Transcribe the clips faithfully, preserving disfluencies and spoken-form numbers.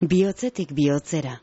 Bihotzetik bihotzera.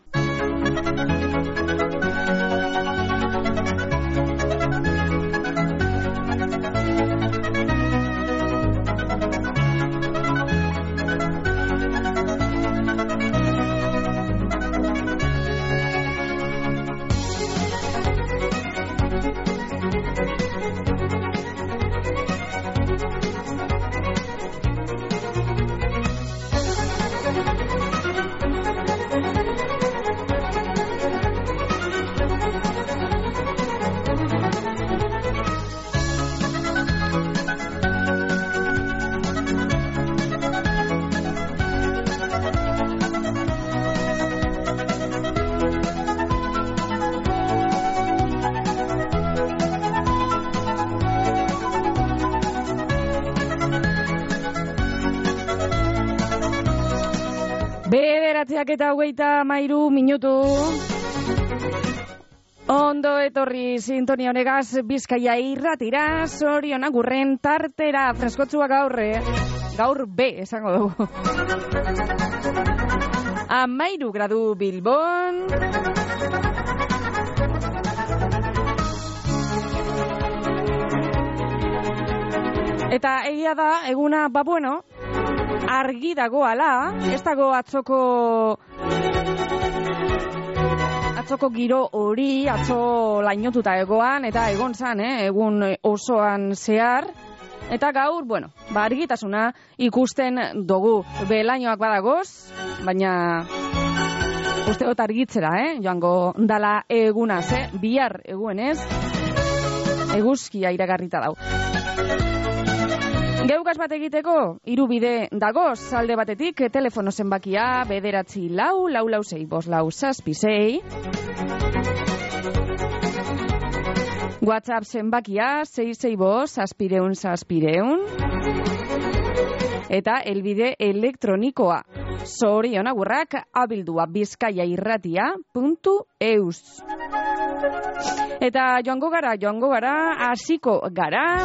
Bederatziak eta hogeita mairu minutu. Ondo etorri sintonia honegaz Bizkaia irratira, Zorionak gurren tartera, freskotzua gaur, eh? Gaur B, esango dugu. Amairu gradu Bilbon. Eta egia da, eguna, ba bueno, argi dago ala, ez dago atzoko atzoko giro hori, atzo lainotuta egoan, eta egon zan, eh, egun osoan zehar, eta gaur, bueno, ba argitasuna ikusten dugu. Belainoak badagoz, baina uste dut argitzera, eh, joango dala egunaz, eh, bihar eguenez, eguzkia iragarrita dau. Geukaz bat egiteko, hiru bide dagoz, alde batetik, telefono zenbakia, bederatzi lau, lau lau sei, bos lau zazpi sei. WhatsApp zenbakia, sei sei bos, zazpireun, zazpireun. Eta elbide elektronikoa, zorionagurrak abildua bizkaiairratia puntu eus. Eta joango gara, joango gara, hasiko gara.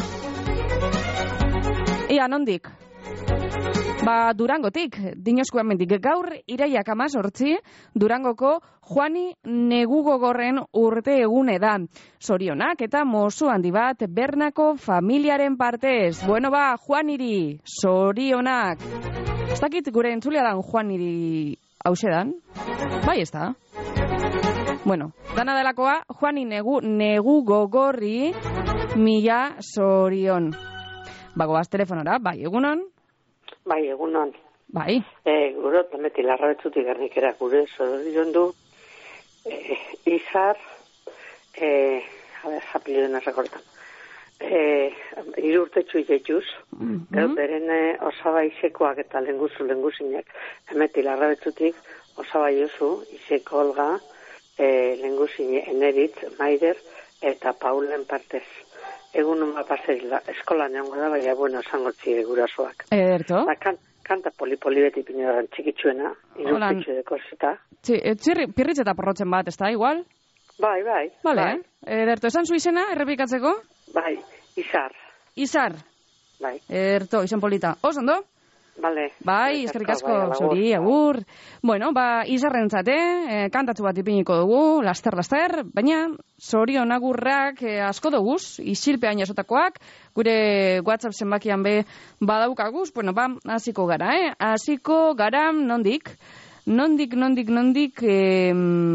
Ia, nondik? Ba, Durangotik, Dinoskuan mendik. Gaur, iraiak amazortzi, Durangoko Juani Negugogorren urte egune da. Zorionak eta mozu handi bat Bernako familiaren partez. Bueno ba, Juaniri, zorionak. Ez dakit gure entzulea dan Juaniri hausedan? Bai, ez da? Bueno, dana delakoa, Juani Negu, Negugogorri mila zorion. Bagoaz telefonora, bai, egunon? Bai, egunon. Bai. E, guro, tameti larrabetzutik gernikera gure, zorion du, e, izar, e, a ver, apellido rekordan, e, irurtetxu ietxuz, mm -hmm. beren e, osaba izekoak eta lenguzu, lenguzinek, tameti larrabetzutik, osaba iozu, izeko olga, e, lenguzine eneritz, maider, eta paulen partez. Egun uma pasela, eskola neongo da, baina, bueno, esangotzi gurasoak. Ederto. Ba, kan, kanta poli-poli beti pinoran txikitsuena, irurtetxu edeko zeta. Txirri, pirritz eta porrotzen bat, ez da, igual? Bai, bai. Vale, bai. Ederto, esan zu izena, errepikatzeko? Bai, izar. Izar. Bai. Ederto, izan polita. Os, ondo? Vale. Bai, eskerrik asko, zuri, agur. Bueno, ba, izarrentzate, eh, kantatzu bat ipiniko dugu, laster-laster, baina zorion agurrak eh, asko duguz, isilpean jasotakoak, gure WhatsApp zenbakian be badaukaguz, bueno, ba, hasiko gara, eh? Hasiko gara, nondik? Nondik, nondik, nondik, eh,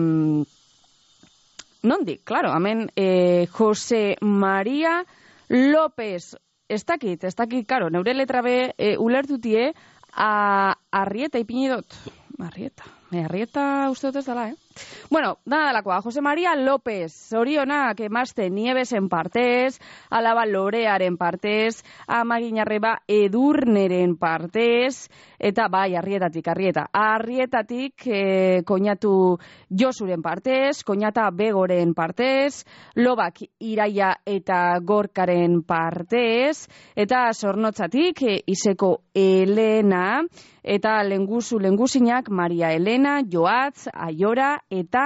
nondik, claro, hemen, eh, Jose Maria López. Ez dakit, ez dakit, karo, neure letra be e, ulertutie, a, Arrieta ipini dut. Arrieta, e, Arrieta uste dut ez dela, eh? Bueno, dana delakoa, Jose Maria López, zorionak emazte Niebesen partez, alaba Lorearen partez, amaginarreba Edurneren partez, eta bai, Arrietatik, Arrieta. Arrietatik e, koinatu Josuren partez, koinata Begoren partez, Lobak Iraia eta Gorkaren partez, eta Zornotzatik e, Iseko Elena, eta lenguzu lenguzinak Maria Elena, Joatz, Aiora, eta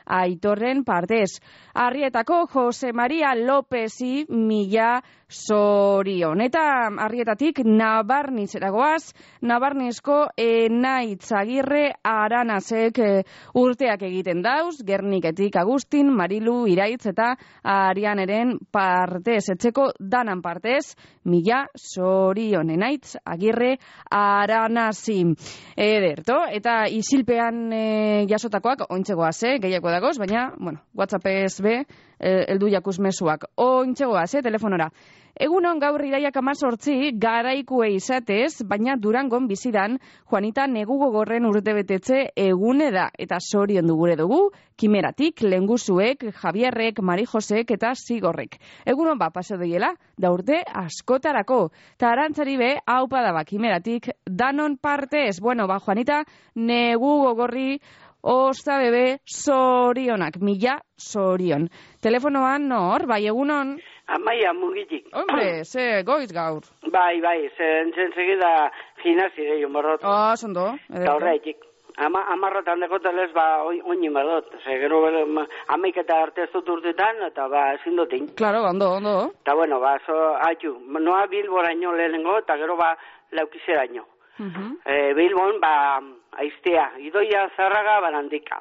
Aitorren partez. Arrietako Jose Maria Lopezi mila zorion. Eta Arrietatik Nabarnitzeragoaz, Nabarnizko Enaitz Agirre Aranazek e, urteak egiten dauz, Gerniketik Agustin, Marilu, Iraitz eta Arianeren partez, etxeko danan partez, mila zorion. Enaitz Agirre Aranazi. Ederto, eta isilpean e, jasotakoak ointzegoaz, eh, gehiago dagoz, baina, bueno, WhatsAppez be, eldu jakuz mezuak. Ointzegoaz, eh, telefonora. Egunon gaur iraiak amazortzi garaikue izatez, baina Durangon bizidan Juanita negu gogorren urtebetetze egune da. Eta zorion dugure dugu, Kimeratik, Lenguzuek, Javierrek, Mari Josek eta Zigorrek. Egunon ba, paso doiela, da urte askotarako. Ta arantzari be, haupa daba Kimeratik, danon partez. Bueno, ba, Juanita negu gogorri osta bebe zorionak, mila zorion. Telefonoan nor, bai egunon? Amaia mugitik. Hombre, ze goiz gaur. Bai, bai, ze entzen segida gimnasi gehiago morrot. Ah, sondo. Eta horreitik. Ama, amarrotan dekotelez, ba, oin mardot. Ze, gero, amaik eta arte ez dut urtetan, eta ba, ezin dutin. Claro, ondo, ondo. Eta bueno, ba, so, haitu, noa Bilboraino lehenengo, eta gero, ba, laukizeraino. Uh -huh. e, Bilbon, ba, aiztea, idoia zarraga barandika.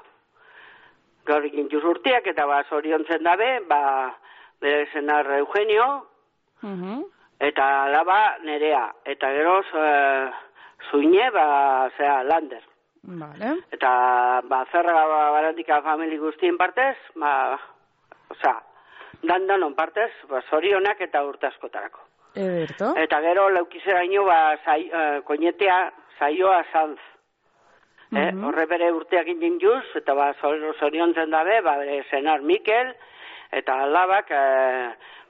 Gaur ikin urteak, eta ba, zoriontzen dabe, ba, bere zenar Eugenio, uh-huh. eta laba Nerea, eta gero e, zuine, ba, zera, Lander. Vale. Eta, ba, zerra baratika famili guztien partez, ba, oza, dandanon partez, ba, zorionak eta urte askotarako. Ederto. Eta gero, leukizeraino, ba, zai, e, koinetea, zaioa zanz. Uh-huh. eh, horre bere urteak indin juz, eta ba, zoriontzen dabe, ba, bere zenar Mikel, eta labak e,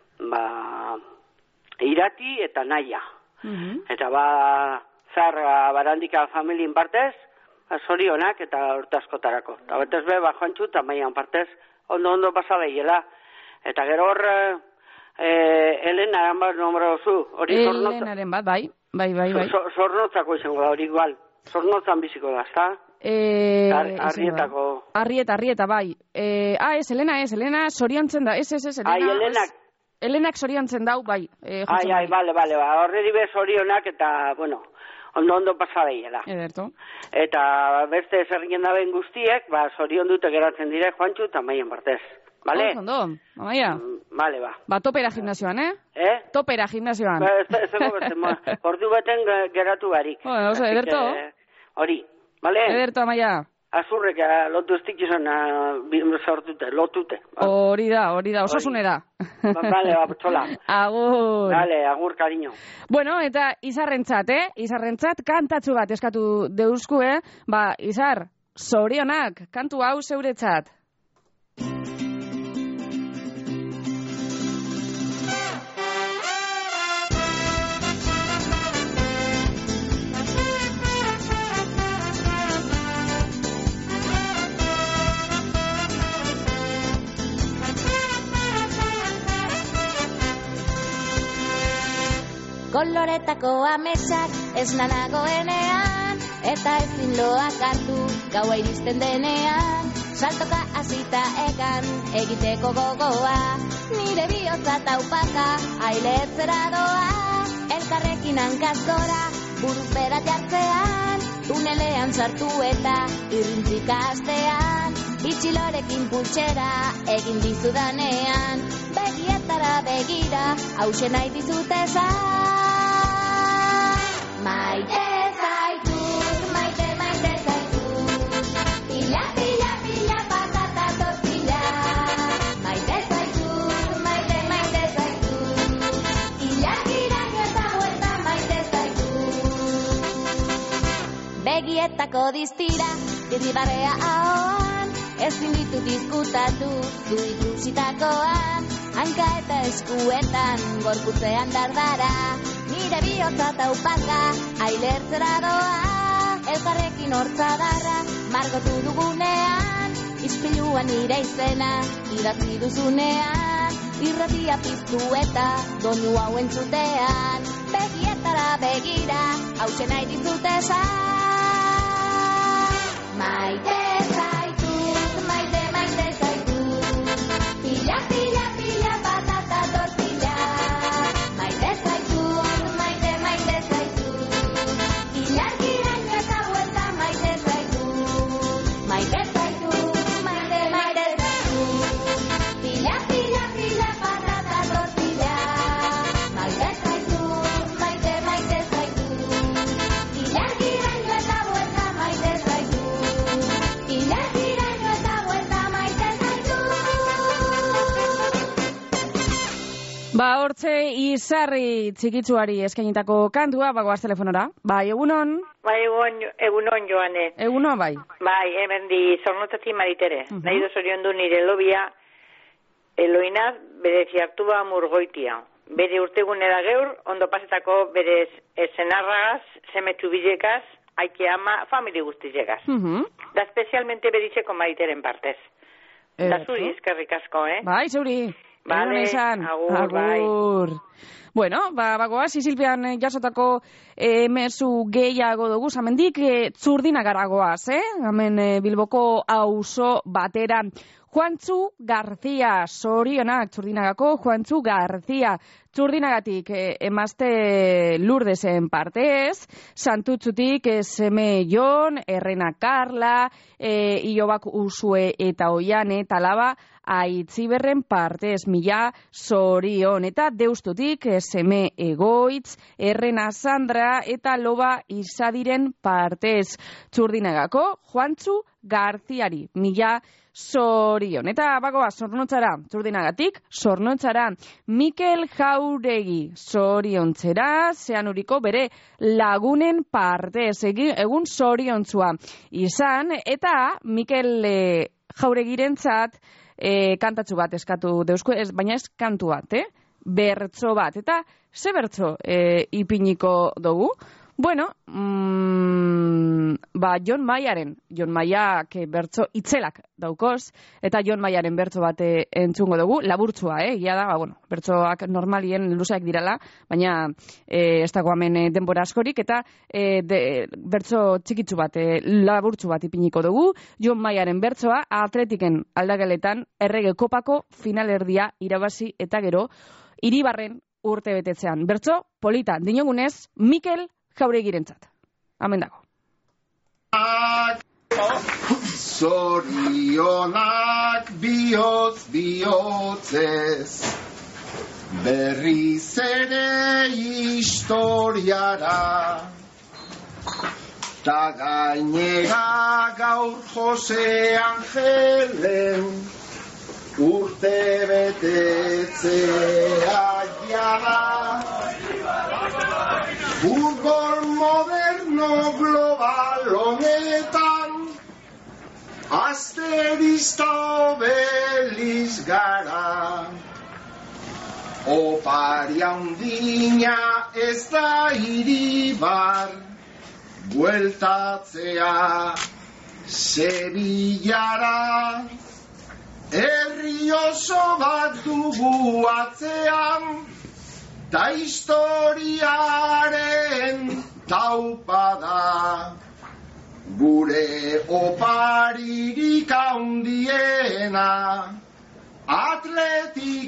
ba, Irati eta Naia. Uh-huh. Eta ba, zar barandika familien partez, ba, zorionak eta urte askotarako. Eta betez be, ba, joantxu eta maian partez, ondo-ondo pasabeiela. Eta gero hor, e, Elenaren bat nombro zu, hori zornotza. Elenaren bat, bai, bai, bai, bai. Zornotzako izango da, hori igual. Zornotzan biziko da, ezta? Eh, Ar, arrietako. Arrieta, arrieta, bai. Eh, ah, ez, Elena, ez, Elena zoriontzen da, ez, ez, ez, Elena. Ai, Elenak. Ez, Elenak zoriontzen dau, bai. Eh, ai, ai, bale, bale, ba, horredi be zorionak eta, bueno, ondo-ondo pasabeiela. Ederto. Eta beste zerrien daben guztiek, ba, zorion dute geratzen dire, Juantxu eta maien partez. Bale? Oh, ondo, mamaia. Bale, ba. Ba, topera gimnazioan, eh? Eh? Topera gimnazioan. Ba, ez, ez, ez, ordu beten geratu barik. Oh, oso, ederto. Hori, bale? Ederto, amaia. Azurrek lotu estik izan sortute, lotute. Hori da, hori da, osasunera. Ba, bale, ba, txola. Agur. Bale, agur, cariño. Bueno, eta Izarrentzat, eh? Izarrentzat kantatxu bat eskatu deuzku, eh? Ba, Izar, zorionak, kantu hau zeuretzat. Koloretako ametsak ez nanagoenean, eta ezin loak hartu gaua iristen denean. Saltoka azita egan egiteko gogoa, nire bihotza taupaka ailetzera doa. Elkarrekin hankazgora buruz bera jartzean, tunelean sartu eta irrintzika astean. Itxilorekin pultsera egin dizudanean, begietara begira hause nahi dizutezan. Maite zaitut, maite, maite zaitut, pila, pila, pila, patata tortilla. Maite zaitut, maite, maite zaitut, ila, gira, eta vuelta, maite zaitut. Begietako distira, dirribarrea ahoan, ezin ditut izkutatu, du ikusitakoan. Hanka eta eskuetan, gorputzean dardara, nire bihotza taupaka, ailertzera doa. Elkarrekin hortzadarra, margotu dugunean, ispiluan nire izena, idatzi duzunean. Irratia piztu eta donu hau entzutean, begietara begira, hause nahi dizutezan. Maite zaitut, maite, maite hortze izarri txikitzuari eskainitako kantua, bagoaz telefonora. Bai, egunon? Bai, egun, egunon joane. Egunon, bai. Bai, hemen di zornotzati maritere. Uh -huh. Nahi dozorion du nire lobia, Eloinaz bere ziartua murgoitia. Bere urtegunera geur, ondo pasetako bere esenarragaz, semetxu bilekaz, aike ama, famili guztizegaz. Uh -huh. Da especialmente beritxeko mariteren partez. Eh, da zuri, eskerrik asko, eh? Bai, zuri. Vale, agur, agur. Bai. Bueno, ba, bagoaz, izilpean jasotako e, mezu gehiago dugu, zamendik e, Txurdinagaragoaz, eh? Hemen e, Bilboko auzo batera. Juantzu Garzia, sorionak Txurdinagako, Juantzu Garzia. Txurdinagatik e, emazte Lurdesen partez, Santutzutik e, seme Jon, Errena Karla, e, Iobak Usue eta Oiane, talaba, Aitziberren partez, mila sorion, eta Deustutik e, seme Egoitz, Errena Sandra eta Loba Izadiren partez. Txurdinagako, Juantzu Garziari, mila sorion. Eta bagoa, Zornotzara, Txurdinagatik, Zornotzara, Mikel Jauregi, soriontzera, Zeanuriko bere lagunen partez, egun soriontzua izan, eta Mikel e, Jauregirentzat e, kantatxu bat eskatu deusku, ez, baina ez kantu bat, eh? Bertso bat, eta ze bertso e, ipiniko dugu? Bueno, mm, ba, Jon Maiaren, Jon Maiak bertso itzelak daukoz, eta Jon Maiaren bertso bat entzungo dugu, laburtsua, eh, egia da, ba, bueno, bertsoak normalien luzeak dirala, baina e, ez dago hemen denbora askorik, eta e, de, bertso txikitsu bat, e, laburtsu bat ipiniko dugu, Jon Maiaren bertsoa, Atletiken aldageletan, errege kopako finalerdia irabazi eta gero, Iribarren urte betetzean. Bertso, polita, dinogunez, Mikel Jauregirentzat. Amen dago. Zorionak bihotz bihotzez, berriz ere historiara, ta gainera gaur Jose Angelen urte betetzea jara. Futbol moderno global honetan asterista obeliz gara. Opari handina ez da Iribar, bueltatzea Sevillara. Herri oso bat dugu atzean, ta historiaren taupada, gure oparirik handiena, Atletik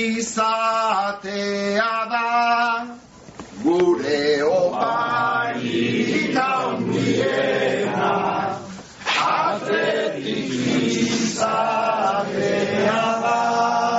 izatea da, gure oparirik handiena, Atletik izatea da.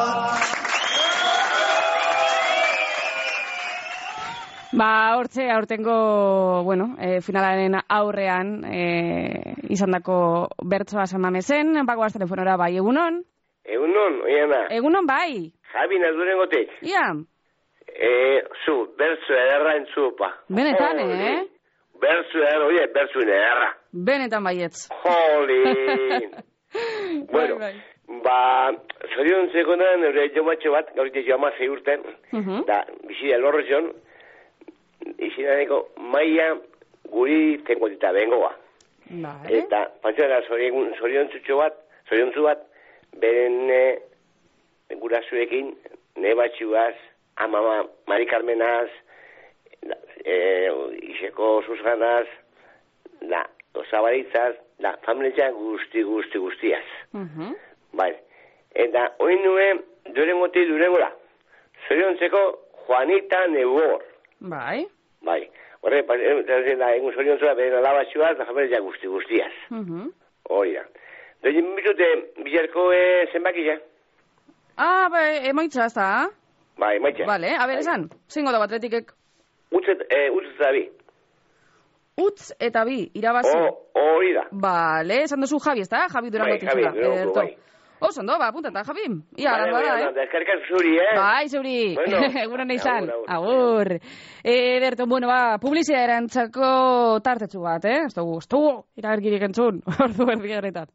Ba, hortze, aurtengo, bueno, e, finalaren aurrean e, izandako bertsoa samamezen, bagoaz telefonora, bai, egunon? Egunon, oiana. Egunon, bai. Javi, naduren gotek. Ia. E, zu, bertso ederra entzupa. Benetan, eh? Bertso ederra, oie, bertso ederra. Benetan baietz. Jolin. Bueno, bai, bai. Ba, zorion zekonan, eure jomatxo bat, gaurite joama zei urten, uh -huh. Da, bizida lorro zion, izinaneko maia guri tenkotita bengoa. Vale. Eta, pantxoa, zorion zutxo bat, zorion zu bat, beren e, gurazuekin, ne batxuaz, amama Mari Carmenaz, e, iseko zuzganaz, da, osabaritzaz, da, familia guzti, guzti, guztiaz. Uh -huh. Bai, eta hori nuen, durengotik durengora, zoriontzeko Juanita Nebor. Bai. Bai, horre, da, egun zoriontzua, beren alabatxuaz, da, familia guzti, guztiaz. Uh -huh. Hori da. Doin, bitute, bizarko e, zenbakila? Ah, bai, emaitza, ez da? Bai, emaitza. Vale, a ber, esan, zingo da Atletikek. Utzet, e, utzet eta bi. Utz eta bi, irabazi. Hori da. Vale, esan duzu Javi, ez da? Javi Durango bai, titula. Javi Durango, bai. Oso, ondo, ba, apuntata, Javi. Ia, Vale, lan bada, eh? Eskerrik asko zuri, eh? Bai, zuri. Bueno, egunon izan. agur, Agur. Eh, Berto, bueno, ba, publizia erantzako tartetsu bat, eh? Ez dugu, ez dugu, iragerkirik entzun, ordu erdiaretat.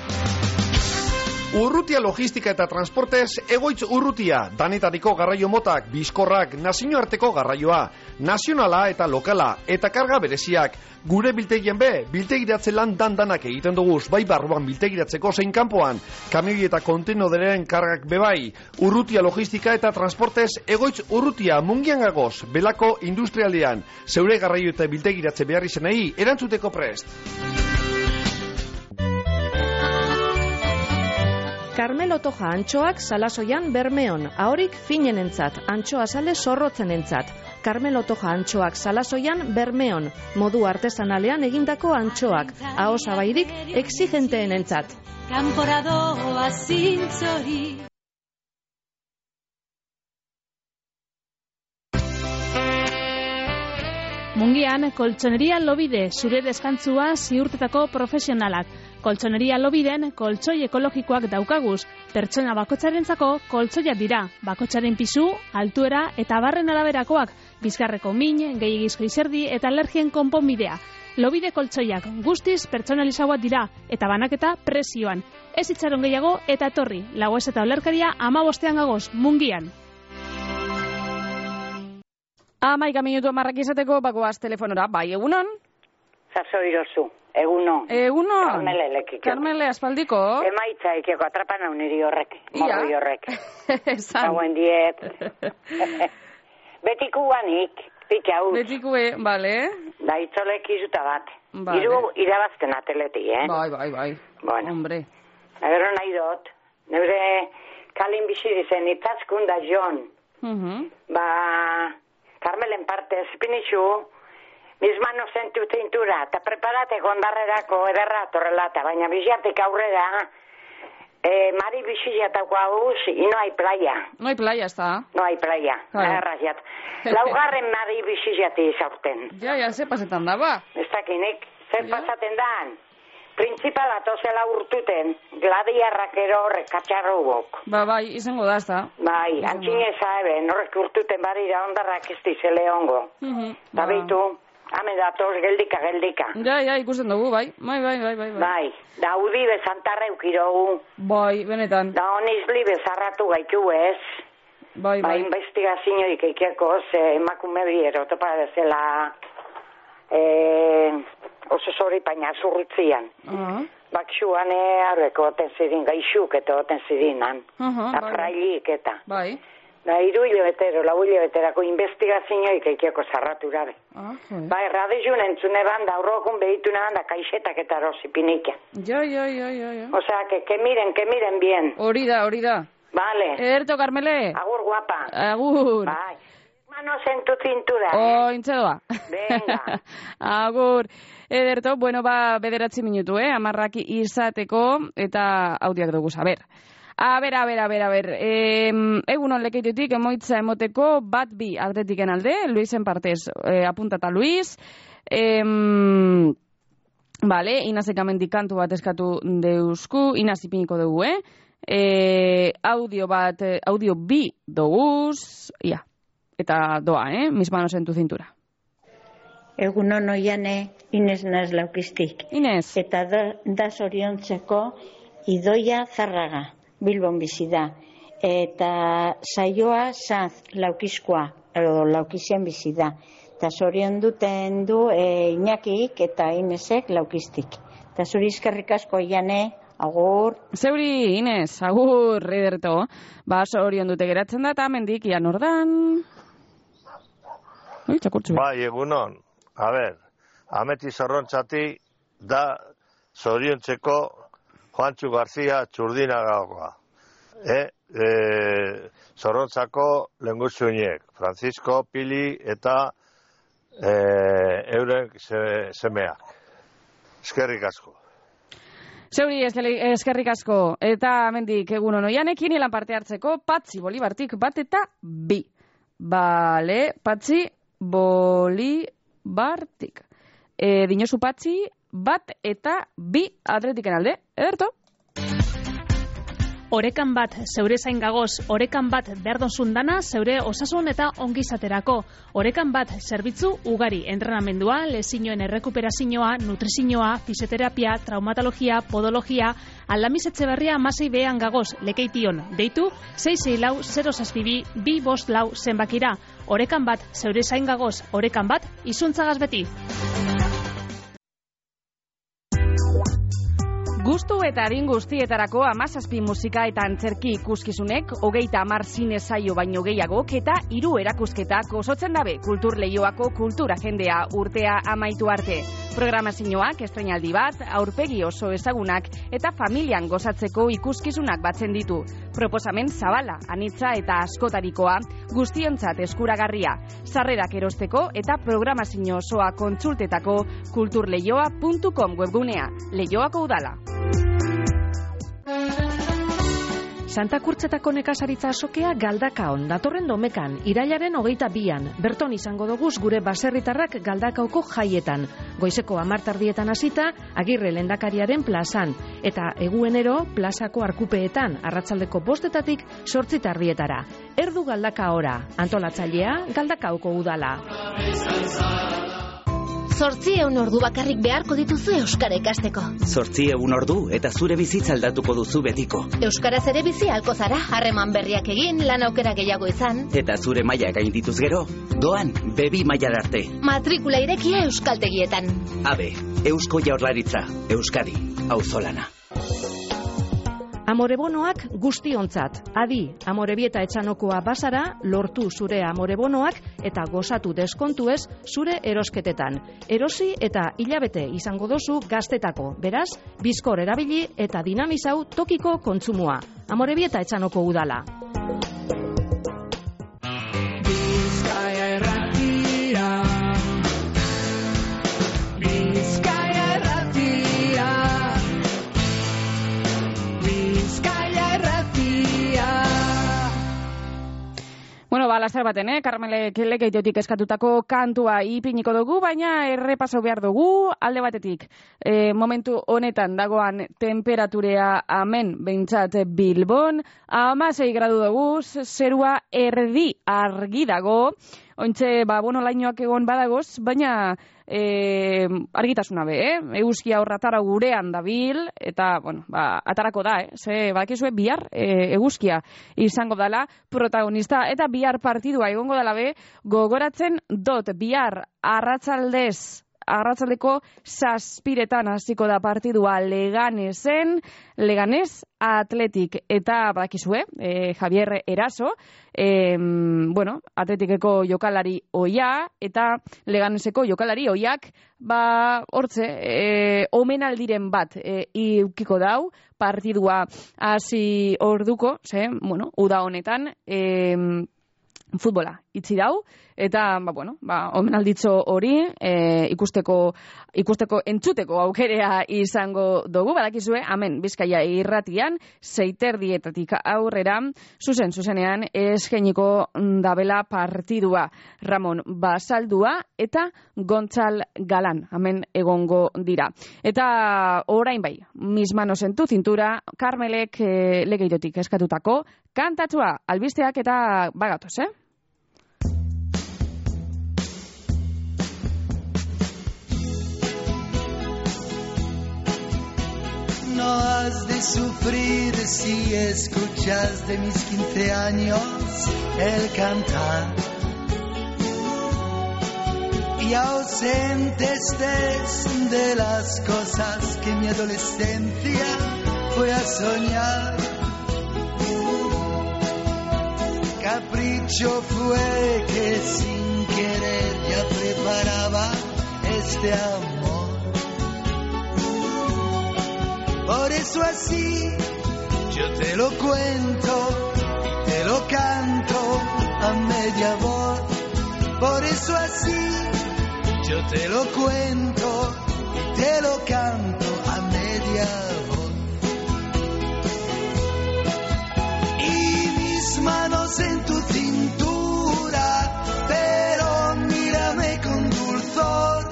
Urrutia logistika eta transportez, egoitz urrutia, danetariko garraio motak, bizkorrak, nazioarteko garraioa, nazionala eta lokala, eta karga bereziak. Gure biltegien be, biltegiratze lan dan-danak egiten duguz, bai barruan biltegiratzeko zein kanpoan, kamioi eta kontenoderen kargak bebai. Urrutia logistika eta transportez, egoitz urrutia, mungian gagoz, belako industrialdean, zeure garraio eta biltegiratze behar izenei, erantzuteko prest. Carmelo Toja antxoak Salasoian Bermeon, ahorik finenentzat, antxoa sale zorrotzenentzat. Carmelo Toja antxoak Salasoian Bermeon, modu artesanalean egindako antxoak, aho zabairik exigenteenentzat. Kanporadoa zintzori. Mungian, koltsoneria Lobide, zure deskantzua ziurtetako profesionalak. Koltsoneria Lobiden, koltsoi ekologikoak daukaguz. Pertsona bakotxarentzako koltsoiak dira. Bakotxaren pisu, altuera eta barren araberakoak. Bizkarreko min, gehiagizko izerdi eta alergien konponbidea. Lobide koltsoiak guztiz pertsonalizagoak dira eta banaketa prezioan. Ez itxaron gehiago eta etorri. Lagoez eta olerkaria amabostean gagoz, Mungian. Amaika minutu amarrak izateko, bagoaz telefonora, bai, egunon? Zazo irozu, egunon. Egunon? Carmele lekiko. Carmele, aspaldiko? Emaitza ikeko, atrapana uniri horrek, morri horrek. Esan. Hauen diet. Betiku guanik, pikau. Betiku, e, bale. Da itzolek izuta bat. Vale. Iru irabazten atleti, eh? Bai, bai, bai. Bueno. Hombre. Agero nahi dut, neure kalin bizirizen itzaskun da Jon. Uh-huh. Ba... Carmelen parte, espinitxu, mis manos en tu cintura, eta preparate gondarrerako ederra torrelata, baina biziatik aurrera, eh, mari biziatako hauz, y no hay playa. No hay playa, ez da? No hay playa, Claro. erraziat. Laugarren mari biziati izaurten. Ja, ja, ze pasetan da, ba? Ez dakinik, zer pasaten dan. Principala tozela urtuten, gladiarrak ero horrek katxarrugok. Ba, bai, izango da, ez da? Bai, antxineza eben, horrek urtuten barira ondarrak ez dizele ongo. Uh-huh. Ba, behitu, hame datoz geldika, geldika. Ja, ja, ikusten dugu, bai. Bai, bai, bai, bai. Bai, da udi bezantarra eukirogu. Bai, benetan. Da honizli bezarratu gaitu ez. Bai, Ba, bai. investigazioik eikeko, ze emakume biero, topa dezela... Eh, oso zori paina zurritzian. Uh-huh. Baksuan arreko oten zirin, gaixuk eta oten zirinan. Uh-huh, bai. Afrailik eta. Bai. Da, iru hilabetero, lau hilabeterako investigazioik eikeko zarratu gabe. Ah, jo. Ba, erradizun entzune banda, aurrokun behitu nahan da kaixetak eta rosi pinika. Ja, ja, ja, ja, ja. Osea, que, que miren, que miren bien. Hori da, hori da. Vale. Ederto, Carmele. Agur, guapa. Agur. Bai. Manos en tu cintura. Oh, intzedoa. Venga. Agur. Ederto, bueno, ba, bederatzi minutu, eh? Amarrak izateko eta audiak dugu, a ber. A ber, a ber, a ber, a ber. E, egunon lekeitutik emoitza emoteko bat bi atletiken alde, Luisen partez e, apuntata Luis. E, vale, Inazek amendik kantu bat eskatu deusku, Inaz ipiniko dugu, eh? E, audio bat, audio bi doguz, ia. Eta doa, eh? Mis manos en tu cintura. Egunon oiane, Inez naz laukistik. Inez. Eta da, da zoriontzeko Idoia Zarraga, Bilbon bizi da. Eta saioa Sanz laukizkoa, edo laukizien bizi da. Eta zorion duten du e, Iñakik eta Inezek laukistik. Eta zuri eskerrik asko oiane, agur. Zeuri, Inez, agur, Ederto. Ba, zorion dute geratzen da, eta mendik ian ordan. Ui, txakurtzu. Bai, egunon. A ber, ameti zorrontzati da zoriontzeko Juantxu Garzia txurdinagagoa. E, e, zorrontzako lenguzuinek, Francisco, Pili eta e, euren semeak. Eskerrik asko. Zeuri, eskerrik asko. Eta mendik egun onoianekin ilan parte hartzeko Patzi Bolibartik bat eta bi. Bale, Patzi Bolibartik. E, dinosu Patzi bat eta bi atletiken alde. Ederto? Orekan bat zeure zain gagoz, orekan bat berdonzun dana zeure osasun eta ongizaterako. Orekan bat zerbitzu ugari, entrenamendua, lezinoen errekuperazioa, nutrizioa, fisioterapia, traumatologia, podologia, Aldamiz Etxeberria amasei behan gagoz, lekeition, deitu, sei sei lau zero zazpibi, bi bost lau zenbakira. Orekan bat zeure zain gagoz, orekan bat izuntzagaz beti. Gustu eta adin guztietarako hamazazpi musika eta antzerki ikuskizunek, hogeita hamar zine saio baino gehiagok eta hiru erakusketak osotzen dabe Kultur Leioako kultura jendea urtea amaitu arte. Programazioak estreinaldi bat, aurpegi oso ezagunak eta familian gozatzeko ikuskizunak batzen ditu. Proposamen zabala, anitza eta askotarikoa, guztiontzat eskuragarria. Sarrerak erosteko eta programazio osoa kontsultetako kulturleioa puntu com webgunea. Leioako udala. Santa Kurtzetako nekazaritza asokea Galdakaon, datorren domekan, irailaren hogeita bian. Berton izango doguz gure baserritarrak Galdakaoko jaietan. Goizeko hamartardietan hasita, Agirre lehendakariaren plazan. Eta eguenero, plazako arkupeetan, arratsaldeko bostetatik sortzitardietara. Erdu Galdakaora, antolatzailea Galdakaoko udala. Zortzi eun ordu bakarrik beharko dituzu euskara ikasteko. Zortzi eun ordu eta zure bizitza aldatuko duzu betiko. Euskaraz ere bizi ahalko zara, harreman berriak egin, lan aukera gehiago izan. Eta zure maila gaindituz gero, doan bebi mailar arte. Matrikula irekia euskaltegietan. Abe, Eusko Jaurlaritza, Euskadi, auzolana. Amorebonoak guztiontzat. Adi, Amorebieta Etxanokoa bazara, lortu zure amorebonoak eta gozatu deskontuez zure erosketetan. Erosi eta hilabete izango dozu gaztetako. Beraz, bizkor erabili eta dinamizau tokiko kontsumua. Amorebieta Etxanoko udala. Bizkaia erratia, Bizkaia erratia, Bizkaia erratia. Bueno, ba, laster baten, eh? Karmelek lekeitotik eskatutako kantua ipiniko dugu, baina errepaso behar dugu alde batetik. E, momentu honetan dagoan temperaturea hemen behintzat Bilbon, hamasei gradu dugu, zerua erdi argi dago, ointxe, ba, bueno, lainoak egon badagoz, baina e, argitasuna be, eh? Eguzkia horratara gurean dabil, eta, bueno, ba, atarako da, eh? Ze, bakizue, bihar e, eguzkia izango dala protagonista, eta bihar partidua egongo dala be, gogoratzen dot, bihar arratsaldez, arratsaldeko zazpiretan hasiko da partidua Leganesen, Leganés Atletik, eta badakizue, e, Javier Eraso, e, bueno, Atletikeko jokalari oia, eta Leganeseko jokalari oiak, ba, hortze, e, omenaldiren bat e, iukiko dau, partidua hasi orduko, ze, bueno, uda honetan, e, futbola itzi dau, eta, ba, bueno, ba, omenalditxo hori e, ikusteko, ikusteko entzuteko aukerea izango dugu, badakizue, hemen Bizkaia irratian, seiterdietatik aurrera, zuzen, zuzenean, eskeniko dabela partidua Ramon Basaldua eta Gontzal Galan, hemen egongo dira. Eta orain bai, mis manos en tu cintura, Karmelek e, legeitotik eskatutako, kantatua albisteak eta bagatoz, eh? No has de sufrir si escuchas de mis quince años el cantar. Y ausente estés de las cosas que mi adolescencia fue a soñar. Capricho fue que sin querer ya preparaba este amor. Por eso así yo te lo cuento y te lo canto a media voz. Por eso así yo te lo cuento y te lo canto a media voz. Y mis manos en tu cintura, pero mírame con dulzor,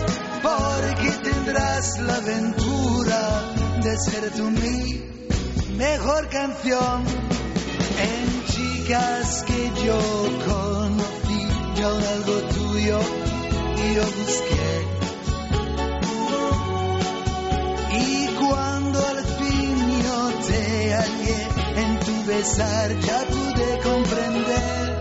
porque tendrás la aventura de ser tú mi mejor canción. En chicas que yo conocí, yo algo tuyo y yo busqué. Y cuando al fin yo te hallé, en tu besar ya pude comprender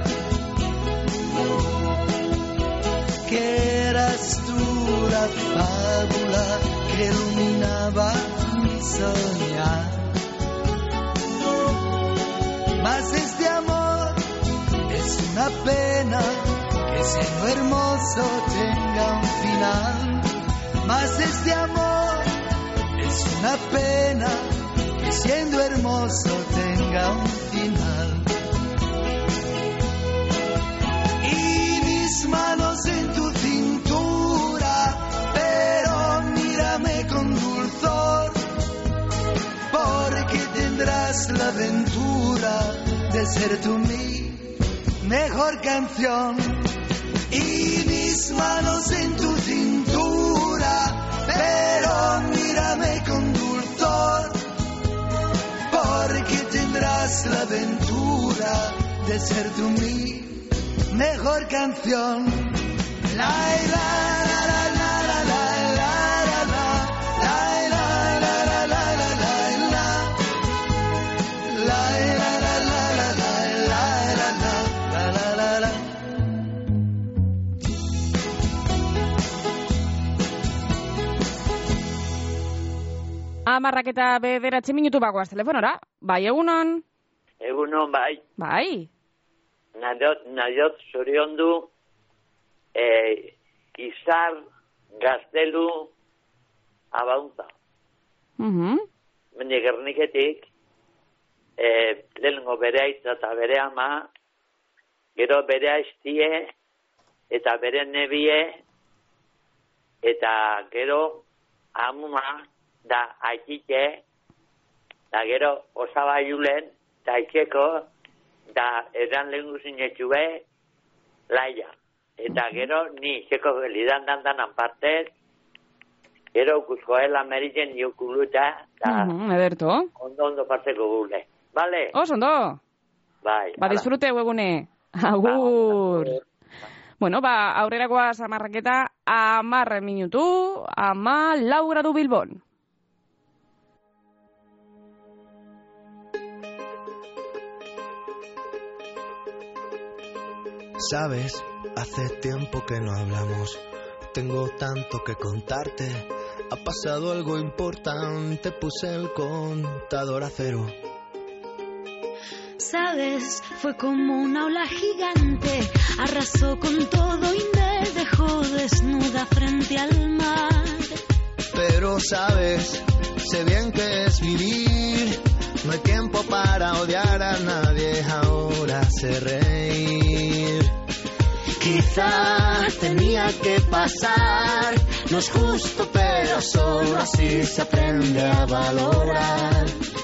que eras tú la fábula que iluminaba mi soñar. Mas este amor es una pena, que siendo hermoso tenga un final. Mas este amor es una pena, que siendo hermoso tenga un final. Y mis manos en tu cintura, pero mírame con dulzor, porque tendrás la aventura de ser tú mi mejor canción. Y mis manos en tu cintura, pero mírame con dulzor, porque tendrás la aventura de ser tú mi mejor canción. La la la la la la la la la la la la la Amarrak eta bederatzi minutu bagoaz telefonora. Bai, egunon? Egunon, bai. Bai. Nadiot, nadiot zoriondu eh, izar gaztelu abauntza. Mhm. Mende Gerniketik eh, lehenengo bere aitza eta bere ama, gero bere aiztie eta bere nebie, eta gero amuma da aikike, da gero osaba julen, da aikeko, da edan lehen guzinetxu be, laia. Eta gero ni ikeko lidan dandan partez, gero kuzkoela meritzen diokuluta, da Mhm, ederto. ondo ondo parteko gule. Vale? Os, ondo. Bai. Ba, disfrute egune. Agur. Bueno, ba, aurrerakoaz amarraketa amar minutu, ama lau gradu Bilbon. Sabes, hace tiempo que no hablamos. Tengo tanto que contarte. Ha pasado algo importante. Puse el contador a cero. Sabes, fue como una ola gigante. Arrasó con todo y me dejó desnuda frente al mar. Pero sabes, sé bien que es vivir. No hay tiempo para odiar a nadie. Ahora sé reír. Quizá tenía que pasar. No es justo, pero solo así se aprende a valorar.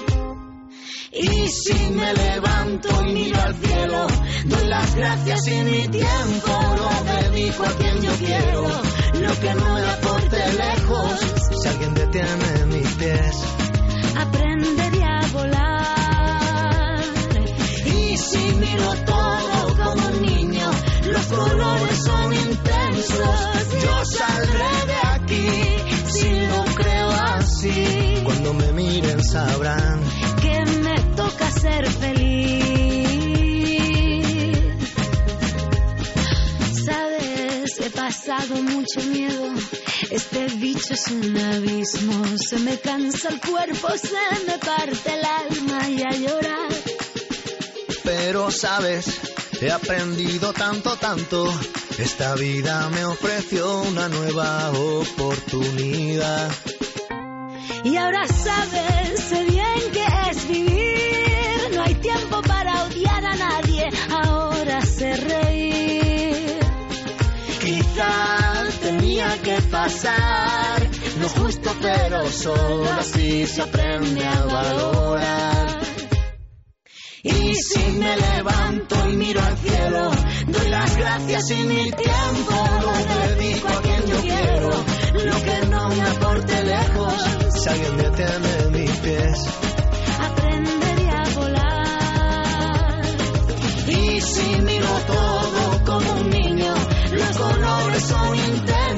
Y si me levanto y miro al cielo, doy las gracias y mi tiempo lo dedico a quien yo quiero. Lo que no me aporte lejos, si alguien detiene mis pies, aprenderé a volar. Y si miro todo como un niño, los colores son intensos. Yo saldré de aquí si lo creo así. Cuando me miren sabrán que me toca ser feliz. Sabes, he pasado mucho miedo. Este bicho es un abismo. Se me cansa el cuerpo, se me parte el alma y a llorar. Pero sabes, he aprendido tanto, tanto. Esta vida me ofreció una nueva oportunidad. Y ahora sabes, sé bien que es vivir. No hay tiempo para odiar a nadie. Ahora sé reír. Quizá tenía que pasar. No es justo, pero solo así se aprende a valorar. Y si me levanto y miro al cielo, doy las gracias y mi tiempo lo dedico a quien yo quiero. Lo que no me aporte lejos, si alguien detiene mis pies, aprende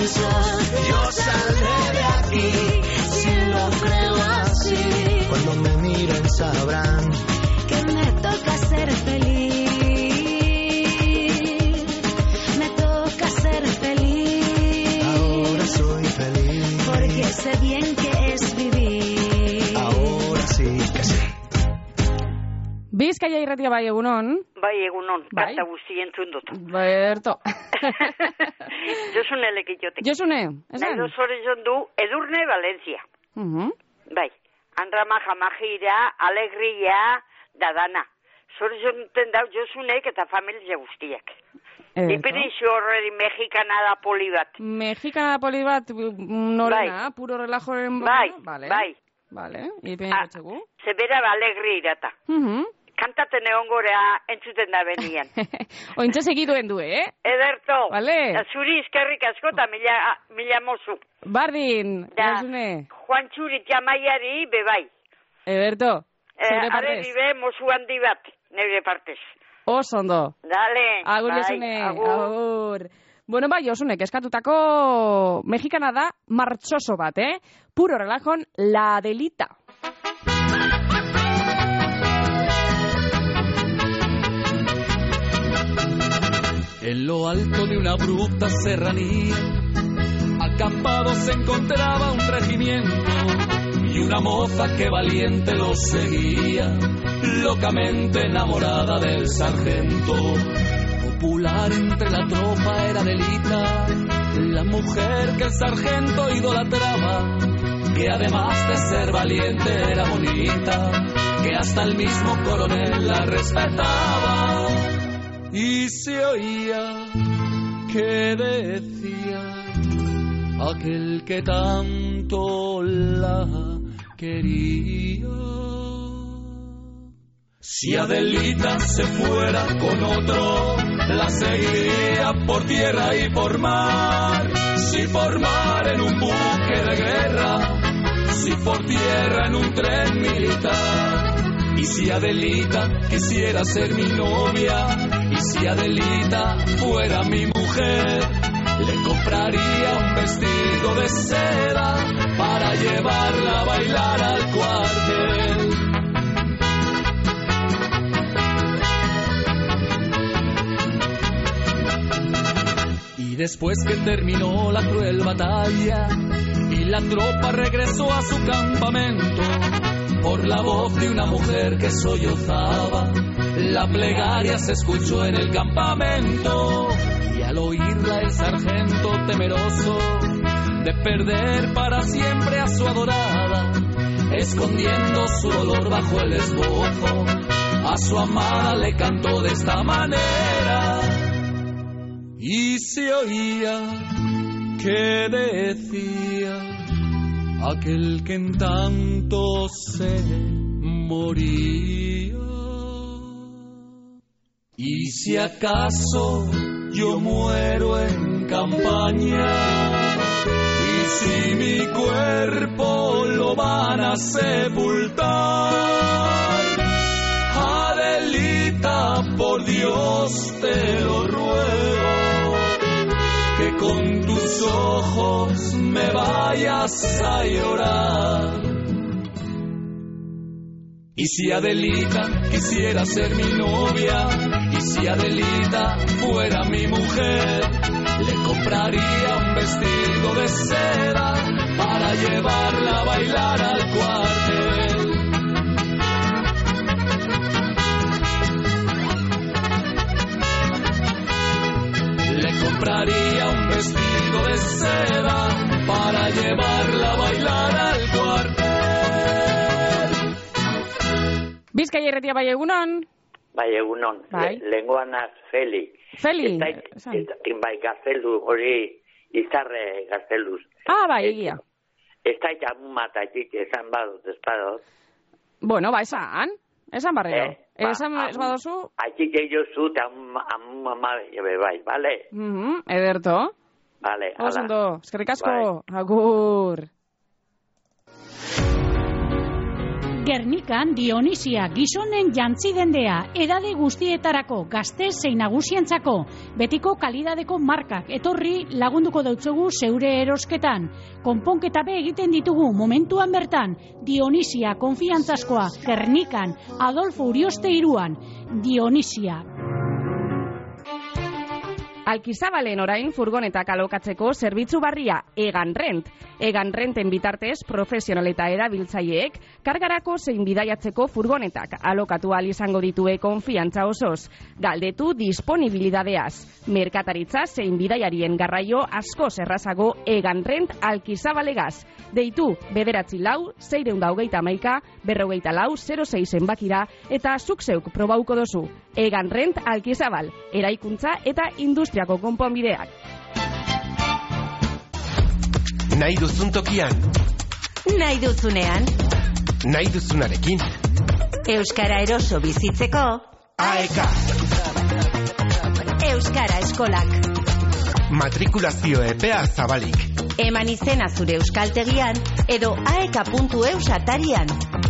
besos, yo saldré de aquí. Si lo creo así, cuando me miren sabrán que me toca ser feliz. Me toca ser feliz. Ahora soy feliz. Porque sé bien que es vivir. Ahora sí que sí. Bizkaia irratia bai egunon. Bai egunon, Bai. kanta guzti entzun dut. Berto. Josune lekitiotek. Josune, esan? Nahi dozore du Edurne Valencia. Mhm. Bai, Anrama Jamajira, Alegria, Dadana. Zore jonten dau Josunek eta familia guztiak. Ipinixo horreri mexikana da poli bat. Mexikana da poli bat norena, puro relajoren... Bai, vale. bai. Vale, ipinixo txegu. Zebera Alegria irata. Mhm. Kantaten egon gorea entzuten da benian. Ointxe segiduen du, eh? Ederto. Vale. Da zuri izkerrik asko eta mila, mila mozu. Bardin, Da, Josune. Juan Txuri Jamaiari bebai. Ederto, zure Eh, are partez. bibe mozu handi bat, neure partez. Oso ondo. Dale. Agur, bai, Josune. agur. Agur. Bueno, bai, Josunek eskatutako mexikana da martxoso bat, eh? Puro relajon, la Adelita. En lo alto de una abrupta serranía, acampado se encontraba un regimiento y una moza que valiente los seguía, locamente enamorada del sargento. Popular entre la tropa era Adelita, la mujer que el sargento idolatraba, que además de ser valiente era bonita, que hasta el mismo coronel la respetaba. Y se oía que decía aquel que tanto la quería. Si Adelita se fuera con otro, la seguiría por tierra y por mar. Si por mar en un buque de guerra, si por tierra en un tren militar. Y si Adelita quisiera ser mi novia, y si Adelita fuera mi mujer, le compraría un vestido de seda para llevarla a bailar al cuartel. Y después que terminó la cruel batalla y la tropa regresó a su campamento, por la voz de una mujer que sollozaba, la plegaria se escuchó en el campamento. Y al oírla el sargento, temeroso de perder para siempre a su adorada, escondiendo su dolor bajo el esbozo, a su amada le cantó de esta manera. Y se oía que decía aquel que en tanto se moría. Y si acaso yo muero en campaña, y si mi cuerpo lo van a sepultar, Adelita, por Dios te lo ruego, que con tus ojos me vayas a llorar. Y si Adelita quisiera ser mi novia, y si Adelita fuera mi mujer, le compraría un vestido de seda para llevarla a bailar al cuartel. Le compraría un vestido de seda para llevarla a bailar al cuartel. Bizkaia irratia bai egunon. Bai egunon. Bai. Le, lenguanaz Feli. Feli. Eta, eta, bai gaztelu hori izarre gazteluz. Ah, bai, egia. Ez da eta matatik esan badut, ez badut. Bueno, ba, esan. Esan barrero. Eh, ba, esan ez badozu. Aitik eiozu eta amu amabe, bai, bale? Mm-hmm, ederto. Bale, ala. Osondo, eskerrik asko. Bai. Agur. Gernikan Dionisia gizonen jantzidendea, edade guztietarako, gazte zein nagusientzako, betiko kalidadeko markak etorri lagunduko dautzugu zeure erosketan. Konponketa be egiten ditugu momentuan bertan, Dionisia konfiantzazkoa, Gernikan, Adolfo Urioste iruan, Dionisia. Alkizabalen orain furgonetak alokatzeko zerbitzu barria Egan Rent. Egan Renten bitartez profesional eta erabiltzaileek kargarako zein bidaiatzeko furgonetak alokatu ahal izango ditue konfiantza osoz. Galdetu disponibilidadeaz. Merkataritza zein bidaiarien garraio askoz errazago Egan Rent Alkizabalegaz. Deitu bederatzi lau, seiehun eta hogeita hamaika, berrogeita lau, zero sei zenbakira eta zuk zeuk probauko dozu. Egan Rent Alkizabal, eraikuntza eta industriako konponbideak. Nahi duzun tokian. Nahi duzunean. Nahi duzunarekin. Euskara eroso bizitzeko. A E K. Euskara eskolak. Matrikulazio epea zabalik. Eman izena zure euskaltegian edo aeka puntu eus atarian.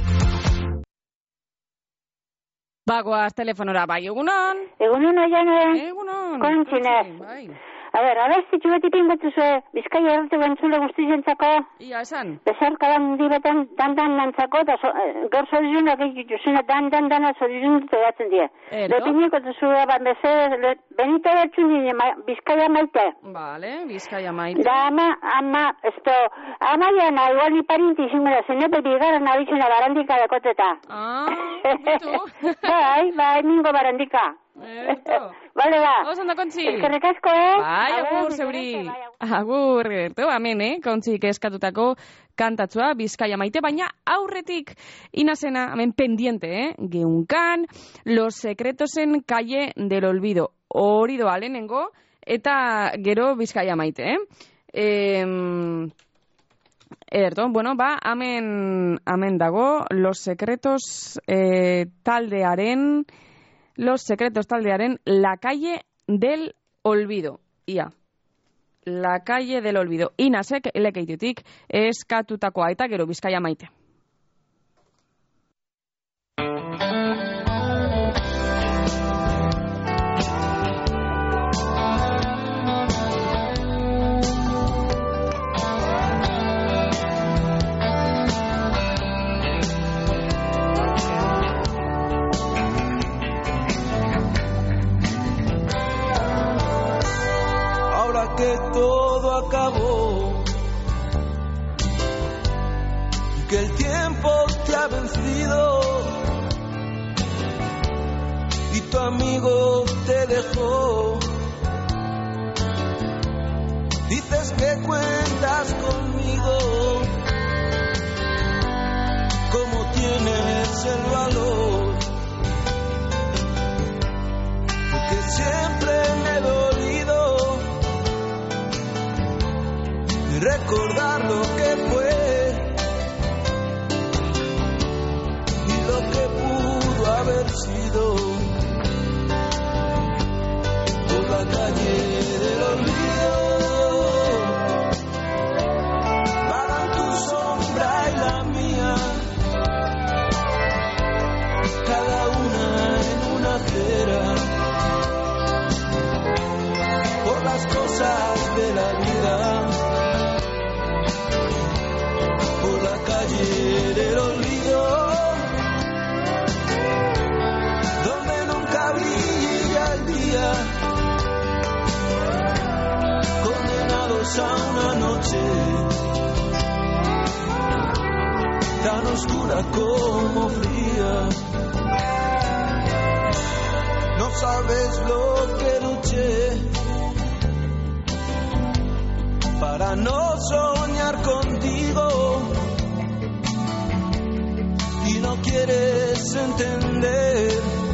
Bagoaz telefonora, bai, egunon? Egunon, oiane. Egunon. Kontzinez. Bai. A ber, abestitxu beti pingotzuzue, Bizkaia errate bentzule guztizentzako. Ia, esan. Bezarkadan dibeten dan-dan nantzako, eta so, eh, gaur zorizunak egituzuna dan-dan-dana zorizun dut egatzen die. Eto? Lepiniko zuzue, bat bezere, benito bertxun dine, ma, Bizkaia maite. Vale, Bizkaia maite. Da ama, ama, esto, ama jana, igual ni parinti izimera, zenepe bigaran abizena barandika dakoteta. Ah, bitu. Bai, bai, ningo barandika. Eto. Vale, ba. Oso ondo, Kontzi. Eskerrik asko, eh? Bai, agur, zeuri. Agur, Gertu, amen, eh? Kontzik eskatutako kantatzua, Bizkaia maite, baina aurretik inazena, amen, pendiente, eh? Geunkan, Los Secretosen Calle del Olvido. Hori doa lehenengo, eta gero Bizkaia maite, eh? Eh... Erto, bueno, ba, amen, amen dago, Los Secretos eh, taldearen... Los Secretos taldearen La Calle del Olvido. Ia. La Calle del Olvido. Inasek elekeitutik eskatutakoa eta gero Bizkaia maite. Que todo acabó y que el tiempo te ha vencido y tu amigo te dejó. Dices que cuentas conmigo, como tienes el valor, porque siempre me he dolido recordar lo que fue y lo que pudo haber sido. Por la calle del olvido vagan tu sombra y la mía, cada una en una acera, por las cosas de la vida. Calle del olvido, donde nunca brilla el día, condenados a una noche tan oscura como fría. No sabes lo que luché para no soñar contigo. Y no quieres entender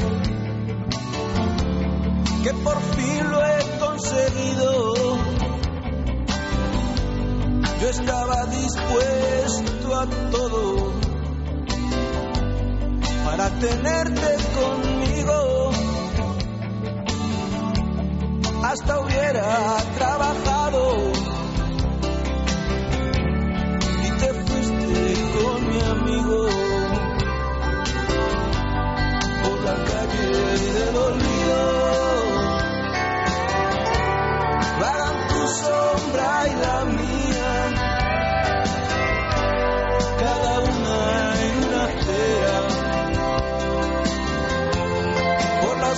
que por fin lo he conseguido. Yo estaba dispuesto a todo para tenerte conmigo. Hasta hubiera trabajado y te fuiste con mi amigo.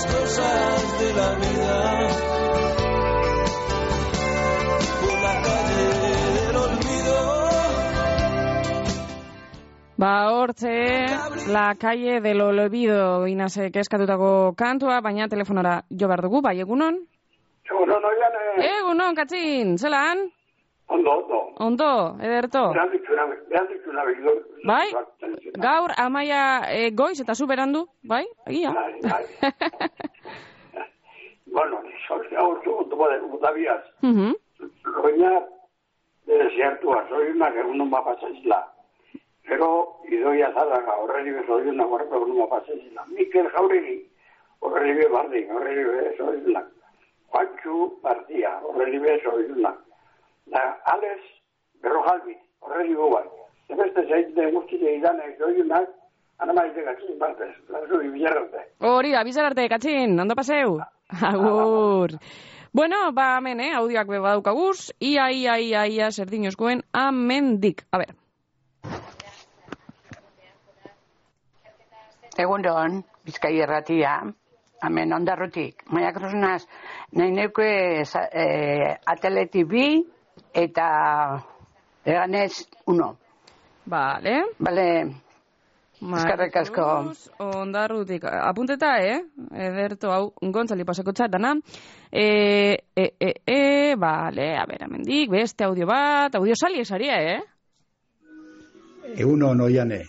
cosas de la vida. Por la calle del olvido. Ba, hortze, la calle del olvido inazek eskatutako kantua, baina telefonora jo behar dugu, bai, egunon? Egunon, oian, eh? Egunon, Katxin, zelan? Ondo, ondo. Ondo, ederto. Behan dikuna begido. Bai, gaur amaia e, goiz eta zu berandu, bai, egia. Bai, bai. Bueno, sortzea hortu, ondo botabiaz. Baina, desiertua, soiunak egunon mapasezila. Pero, idoia zaraga, horreri bezoiuna, horreko egunon mapasezila. Mikel Jauregi, horreri be bardin, horreri be soiunak. Juanchu Bardia, horreri be soiunak. Da, Alex Berrojalbi, horreri gubai. Zemeste zeite guztile idanek doiunak, anamaite Katxin partez, lasu bizarrarte. Hori da, bizarrarte, Katxin, ondo paseu? Agur. Bueno, ba, hemen, eh, audioak beba daukaguz, ia, ia, ia, ia, zerdinozkoen, amendik. A ber. Egunon, Bizkai Erratia, hemen ondarrutik. Maia Krosnaz, nahi neuke eh, ateleti bi, eta eganez uno. Vale. Vale. Eskerrik asko. Ondarrutik. Apunteta, eh? Ederto, hau, gontzali pasako txatana. E, e, e, e, vale, a ber, amendik, beste audio bat, audio sali esaria, eh? Eguno noiane.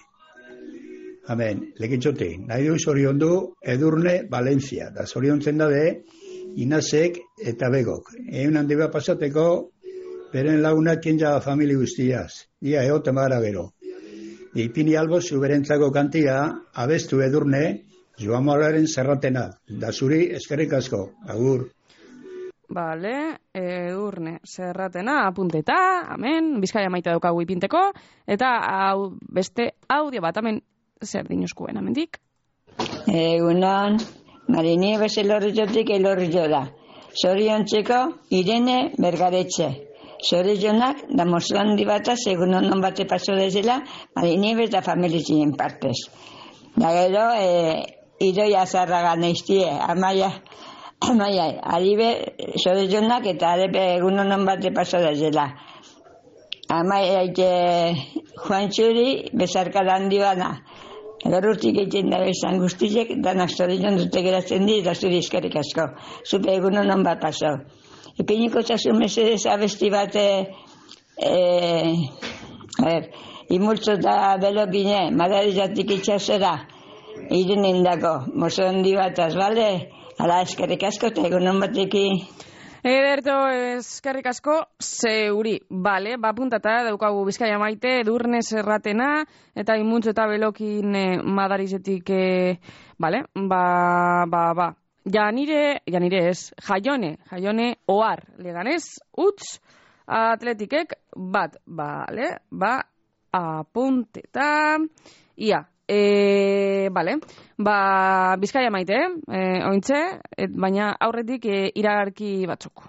Amen, lekitxoti. Nahi du zoriondu Edurne Valencia. Da zoriontzen dabe, Inazek eta Begok. Egun handi bat pasateko, beren lagunak kenja famili guztiaz. Ia egote mara gero. Ipini albo zuberentzako kantia, abestu Edurne, Joan Moraren zerratena. Da zuri eskerrik asko. Agur. Vale, Edurne zerratena, apunteta, amen, Bizkaia maite daukagu ipinteko, eta hau beste audio bat, amen, zer dinuzkuen, amendik. Egunon, Marini Beselorri jotik elorri joda. Zorion txeko, Irene Bergaretxe. Zorionak, da mozlandi bata, segun onon bate paso dezela, Marini Bes da familizien partez. Da gero, e, Idoia Zarraga neiztie, amaia, amaia, aribe, zorionak eta arepe egun onon bate paso dezela. Amaia, ite, Juan Txuri, bezarkara handi bana. Garurtik egiten da bezan guztizek, danak zorion dute geratzen di, da zuri eskerrik asko. Zupe egun onon bat paso. Ipiniko txasun mesedez abesti bat, e, e, a ver, imultzo da belokine, madarizatik itxasera, irenen dako, mozo handi bataz, bale? Hala, eskerrik asko, eta egunon bateki. Ederto, eskerrik asko, zeuri, bale, ba puntata daukagu Bizkaia maite, Edurne zerratena, eta imultzo eta belokin e, madarizetik, e, bale, ba, ba, ba. Ja nire, ja nire ez, jaione, jaione ohar, leganez, utz, atletikek, bat, bale, ba, apunteta, ia, e, bale, ba, Bizkaia maite, e, ointxe, et, baina aurretik e, iragarki batzuk.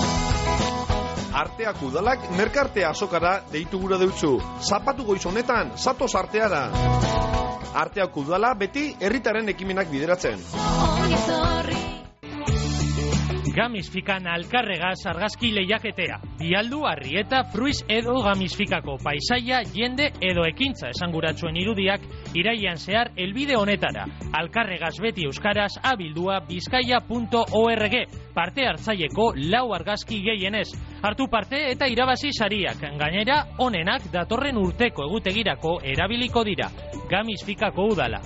Arteak udalak merkarte azokara deitu gura deutzu. Zapatu goiz honetan, zatoz arteara. Arteak udala beti herritaren ekimenak bideratzen. Gamisfikan alkarregaz argazki lehiaketea. Bialdu, Arrieta, Fruiz edo Gamisfikako paisaia, jende edo ekintza esanguratsuen irudiak irailean zehar helbide honetara. Alkarregaz beti euskaraz abildua bizkaia punto org. Parte hartzaieko lau argazki gehienez. Hartu parte eta irabazi sariak. Gainera, onenak datorren urteko egutegirako erabiliko dira. Gamisfikako udala.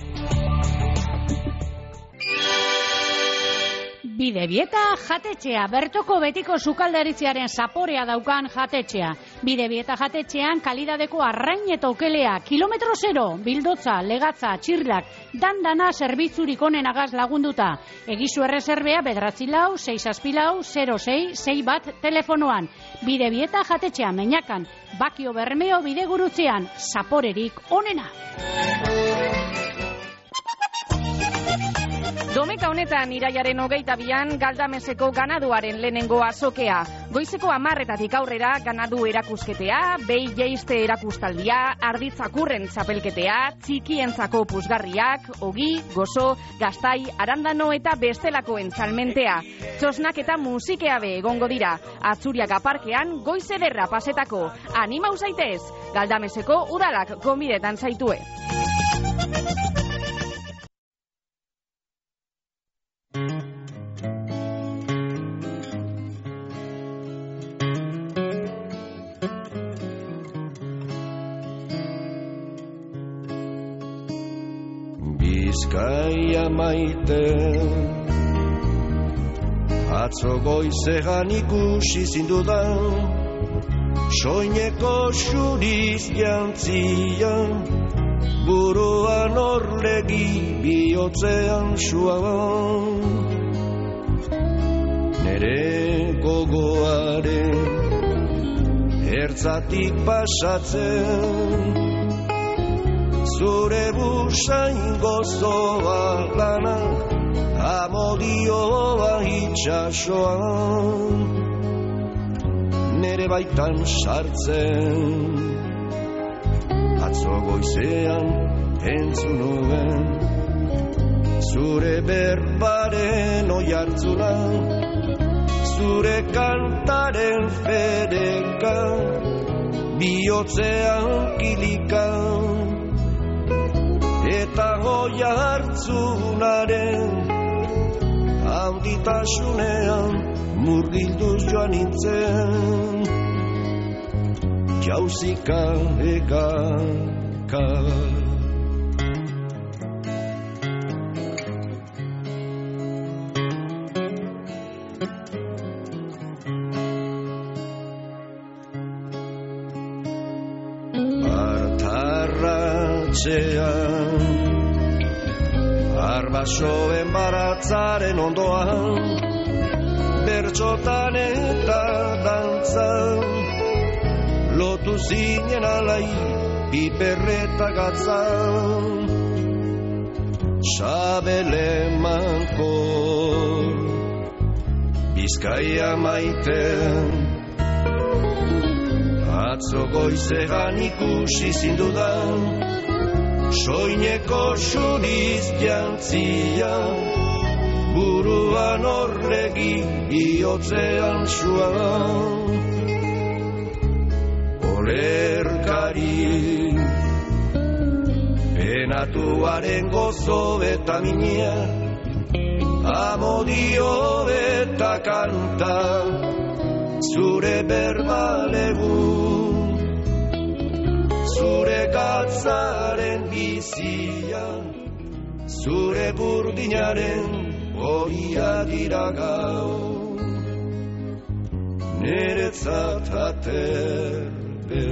Bidebieta jatetxea, bertoko betiko sukaldaritziaren zaporea daukan jatetxea. Bidebieta jatetxean kalidadeko arrain eta okelea, kilometro zero, bildotza, legatza, txirlak, dandana zerbitzurik onenagaz lagunduta. Egizu errezerbea bedratzi lau, sei zazpi lau, zero sei, sei bat telefonoan. Bidebieta jatetxea meñakan, bakio bermeo bidegurutzean, zaporerik onena. Domeka honetan iraiaren hogeita bian Galdameseko ganaduaren lehenengo azokea. Goizeko hamarretatik aurrera ganadu erakusketea, behi jeiste erakustaldia, arditzakurren txapelketea, txikientzako puzgarriak, ogi, gozo, gaztai, arandano eta bestelakoen salmentea. Txosnak eta musikea be egongo dira. Atzuriaga parkean goiz ederra pasetako. Animau zaitez, Galdameseko udalak gonbidetan zaitue. Bizkaia maite, atzo goizegan ikusi zindudan, soineko xuriz jantzian, buruan orlegi bihotzean suaban. Nere gogoaren ertzatik pasatzen, zure busain gozoa lana, amodioa itxasoan, nere baitan sartzen. Atzo goizean entzun nuen, zure berbaren oihartzuna, zure kantaren fedeka, bihotzean kilika, eta goia hartzunaren handitasunean murgilduz joan nintzen, jauzika egaka. Bartarratxean, arbasoen baratzaren ondoan, bertxotan eta dantzan, lotu zinen alai piperreta gatzan, sabele manko, Bizkaia maiten. Atzo goizegan ikusi zindudan, soineko xuriz jantzia, buruan orlegi bihotzean suan. Olerkari, penatuaren gozo eta minia, amodio eta kanta, zure berbalegun, zure gatzaren bizia, zure burdinaren horia dira gau, niretzat aterbe.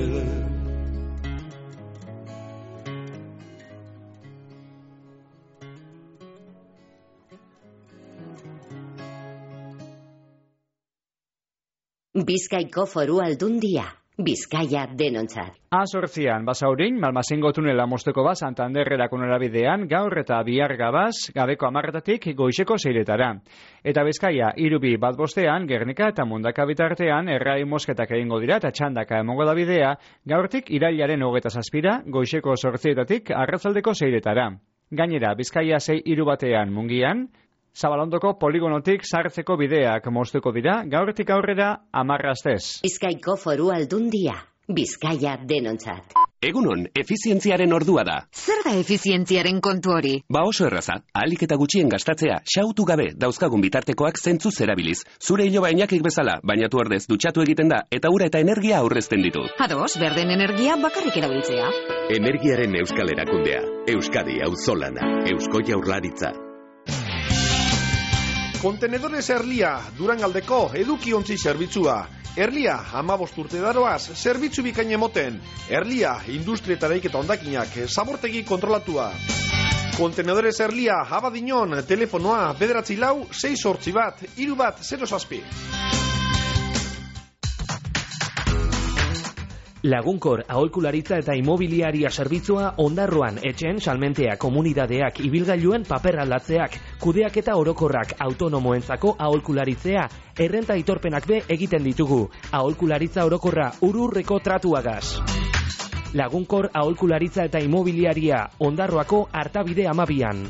Bizkaiko Foru Aldundia, Bizkaia denontzat. Azortzian, Basaurin, Malmasengo tunela mosteko ba, Santanderrerako norabidean, gaur eta bihar gabaz, gabeko amarretatik goizeko zeiretara. Eta Bizkaia, irubi bat bostean, Gernika eta Mundaka bitartean, errai mosketak egingo dira eta txandaka emongo da bidea, gaurtik irailaren hogeta zazpira, goizeko sortzietatik arratzaldeko zeiretara. Gainera, Bizkaia zei iru batean Mungian, Zabalondoko poligonotik sartzeko bideak moztuko dira, gaurtik aurrera amarrastez. Bizkaiko Foru Aldundia, Bizkaia denontzat. Egunon, efizientziaren ordua da. Zer da efizientziaren kontu hori? Ba oso erraza, ahalik eta gutxien gastatzea, xautu gabe dauzkagun bitartekoak zentzuz erabiliz. Zure iloba inakik bezala, bainatu ordez dutxatu egiten da, eta ura eta energia aurrezten ditu. Ados, berden energia bakarrik erabiltzea. Energiaren euskal erakundea, Euskadi auzolana, Eusko Jaurlaritza. Kontenedores Erlia, Durangaldeko edukiontzi zerbitzua. Erlia, hamabost urte daroaz, zerbitzu bikain emoten. Erlia, industrietareik eta ondakinak, zabortegi kontrolatua. Kontenedores Erlia, Abadiñon, telefonoa, bederatzi lau, sei sortzi bat, hiru bat, zero zazpi. Lagunkor aholkularitza eta imobiliaria zerbitzua ondarroan etxeen salmentea komunidadeak ibilgailuen paper aldatzeak, kudeaketa orokorrak autonomoentzako aholkularitzea, errenta aitorpenak be egiten ditugu. Aholkularitza orokorra ururreko tratuagaz. Lagunkor aholkularitza eta imobiliaria ondarroako Artabide amabian.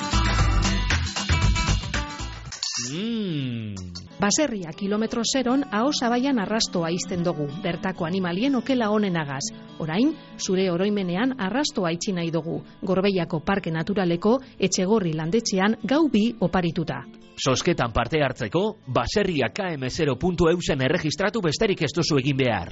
Mm. Baserria kilometro zeron Ahosabaian arrastoa izten dugu, bertako animalien okela honenagaz. Orain, zure oroimenean arrastoa itxi nahi dugu, Gorbeiako Parke Naturaleko Etxegorri landetxean gau bi oparituta. Zozketan parte hartzeko, baserria K M zero puntu E U zen erregistratu besterik ez duzu egin behar.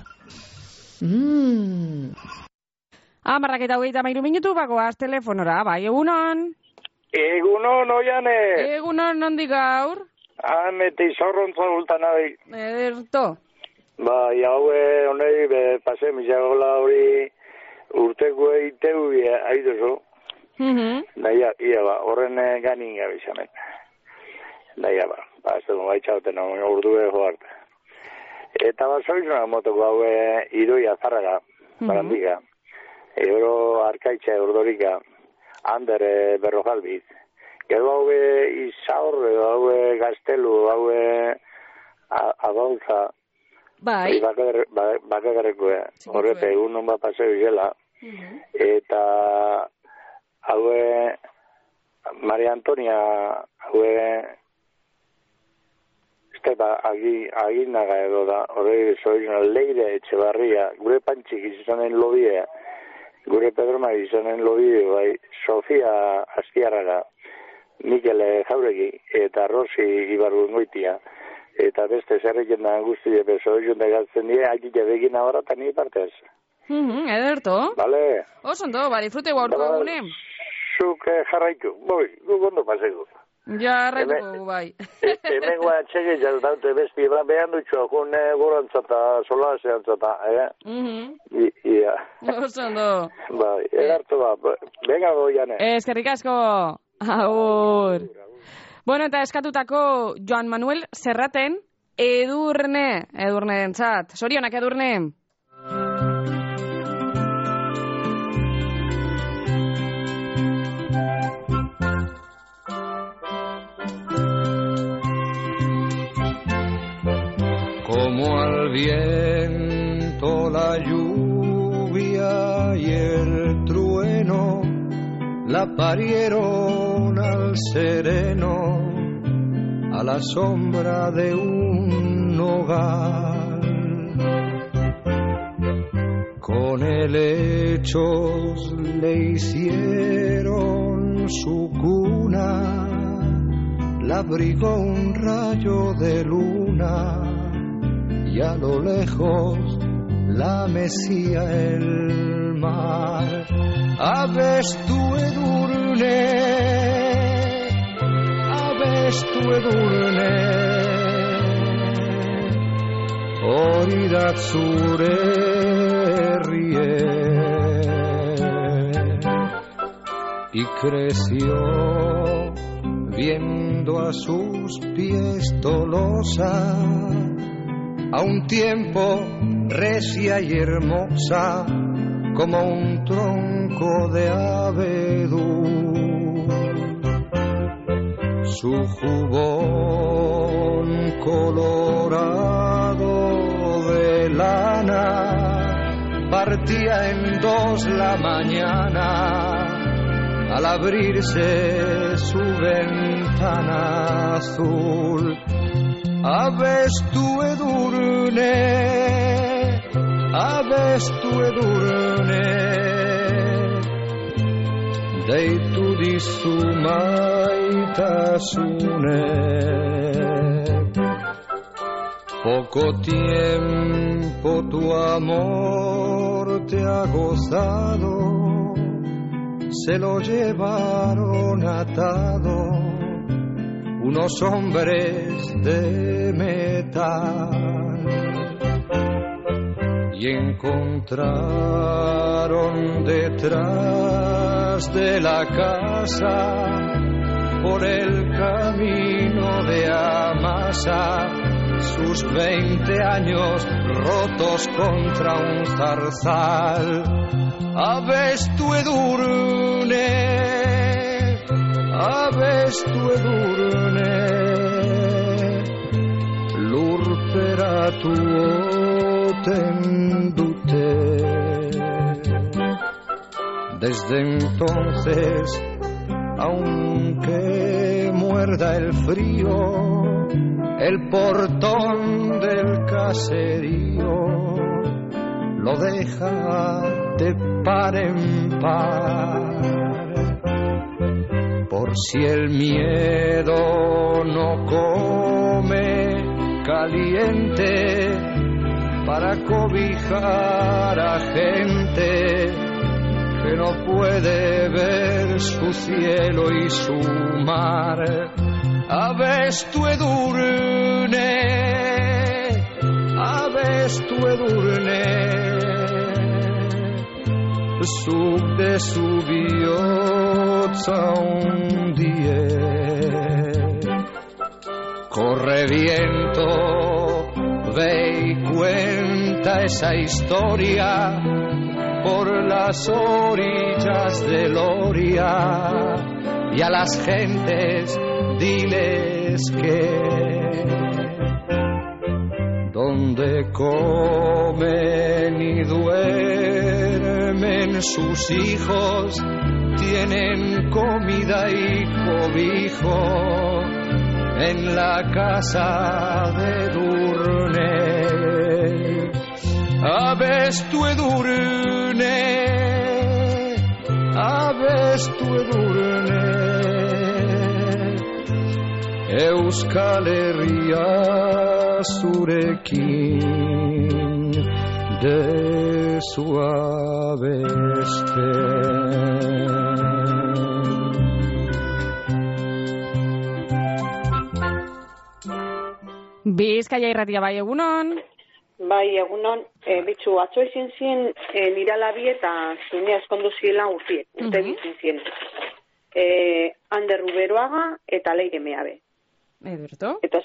Mm. Amarrak eta hogeita mairu minutu bagoaz telefonora, bai, egunon? Egunon, oiane. Egunon, nondik gaur? Han, eta izorrontza gultan nahi. Ederto. Bai, haue, honei, be, pase, misagola hori urteko eiteu haiduzu. Mhm. Naia, ia ba, horren ganin gabe izanen. Naia ba, ba, ez dugu baitxauten, urdu ego arte. Eta ba, zoizuna motoko haue idoia zarraga, barandiga. Euro arkaitza urdorika, Ander Berrojalbiz. Gero haue izaur, haue gaztelu, haue adolza. Bai. Bakagareko, horrepe, egun non bat paseo izela. Eta haue Maria Antonia, haue Estepa aginaga edo da, horre zoizuna Leire Etxebarria, gure pantxik izanen lobia, gure Pedroma izanen lobia, bai, Sofia Azkiarraga, Mikel Jauregi eta Rosi Ibargungoitia eta beste zerrekin da guzti epeso junta galtzen die, akite begin ahora eta ni partez. Mhm, ederto. Vale. Osondo, ba, disfrute gaurko egune. Zuk jarraitu, boi, gu gondo paseko. Ja, jarraitu, bai. Hemen guan txegi jazdaute besti, behan dutxo, june gorantzata, solaseantzata, eh? Mhm. Ia. Osondo. Bai, edartu ba, venga goiane. Eskerrik asko. Agur. Bueno, eta eskatutako Joan Manuel Serraten Edurne, Edurne dentzat. Sorionak Edurne. Como al viento la lluvia y el trueno la parieron al sereno, a la sombra de un hogar. Con helechos le hicieron su cuna, la abrigó un rayo de luna y a lo lejos la mecía el mar. Abestu edurne, abestu edurne, hori da zure herrie. Y creció viendo a sus pies Tolosa, a un tiempo recia y hermosa, como un tronco de abedul. Su jubón colorado de lana partía en dos la mañana al abrirse su ventana azul. Abestu edurne, abestu edurne, deitu dizu maitasune. Poco tiempo tu amor te ha gozado, se lo llevaron atado unos hombres de metal y encontraron detrás de la casa por el camino de Amasa sus veinte años rotos contra un zarzal. Abestu edurne, abestu edurne, lurperatu oten dute. Desde entonces, aunque muerda el frío, el portón del caserío lo deja de par en par. Por si el miedo no come caliente para cobijar a gente que no puede ver su cielo y su mar. Abestu edurne, abestu edurne, zuk dezu bihotza hundie. Corre viento, ve y cuenta esa historia por las orillas del Oria, y a las gentes diles que donde comen y duermen sus hijos tienen comida y cobijo en la casa de Durne. Abestu edurne, abestu edurne, Euskal Herria zurekin dezu abesten. Bizkaia irratia bai, egunon? Bai, egunon, e, bitxu, atzo izin zien, e, nira labi eta zunea eskondu ziela urte, urte uh-huh. bizin zien. E, Ander Ruberoaga eta Leire Meabe. Ederto. Eta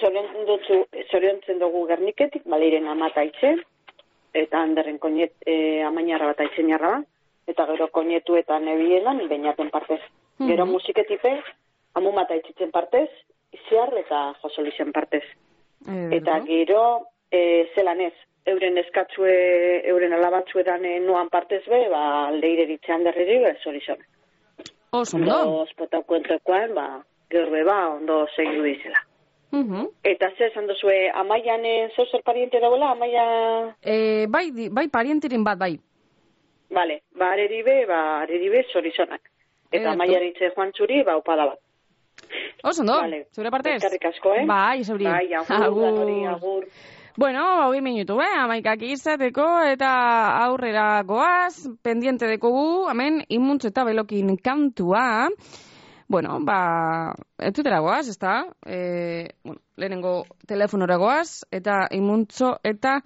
zoriontzen dugu Gerniketik, Baleiren amata itxe, eta Anderren koinet, e, amainarra bat aitzenarra ba, eta gero koinetu eta nebielan, beinaten partez. Uh-huh. Gero musiketipe, amumata itzitzen partez, iziar eta josolizen partez. Ederto. Eta gero, E, zelan ez, euren eskatzue, euren alabatzuetan e, noan partez be, ba, Leire ditzean derriri, ba, zorizona. Oso, ondo. Ondo, espotauko entokoan, ba, gerbe ba, ondo segidu dizela. Uh-huh. Eta ze, esan duzue, Amaian zeu zer pariente dagoela, Amaia... E, bai, di, bai, parienterin bat, bai. Vale, ba, areribe, ba, areribe, zorizonak. Eta Amaia ditze joan txuri, ba, upada bat. Oso, ondo, vale. Zure partez? Eskerrik asko, eh? Bai, zeuri. Bai, agur, agur. agur. Bueno, hogei minutu, eh? Amaikak izateko eta aurrera goaz, pendiente dekogu, hemen, imuntz eta belokin kantua. Bueno, ba, ez dutera goaz, ez da? E, bueno, lehenengo telefonora goaz, eta imuntzo eta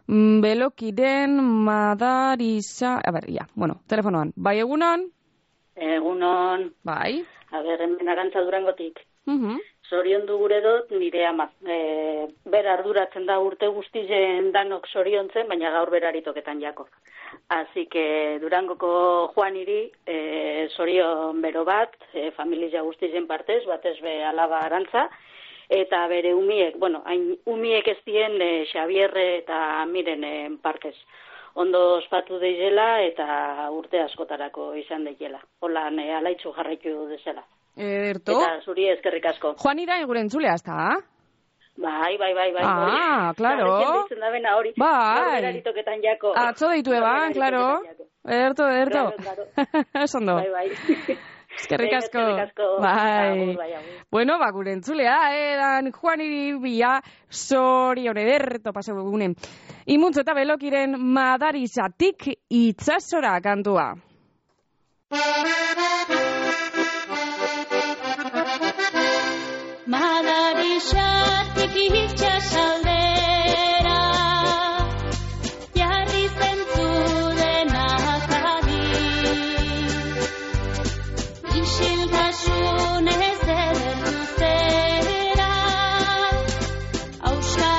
belokiren madariza... A ber, ja, bueno, telefonoan. Bai, egunon? Egunon. Bai. A ber, hemen Arantza Durangotik. Uh-huh. Zorion du gure dut nire ama. E, ber arduratzen da urte guztien danok zoriontzen, baina gaur beraritoketan jako. Así que Durangoko Juaniri e, zorion bero bat, e, familia guztien partez, batez be alaba Arantza, eta bere umiek, bueno, hain umiek ez dien e, Xabierre eta Mirenen partez. Ondo ospatu deizela eta urte askotarako izan deizela. Hola, ne, alaitzu jarraitu dezela. Ederto. Eta zuri eskerrik asko. Juanira gure entzulea, ez da? Bai, bai, bai, bai. Ah, claro. Hori. Bai. Jako. Atzo deitu eban, claro. Ederto, ederto. Claro, claro. Esondo. Bai, bai. Eskerrik asko. Eskerrik asko. Bai. Agur, bai, agur. Bueno, ba, gure entzulea, edan Juaniri bila zorion ederto paseu egunen. Imuntzo eta belokiren madarizatik itzazora kantua. Madarizatik itxasaldera jarri zentzudenak adi isiltasunez edertu zera Euskal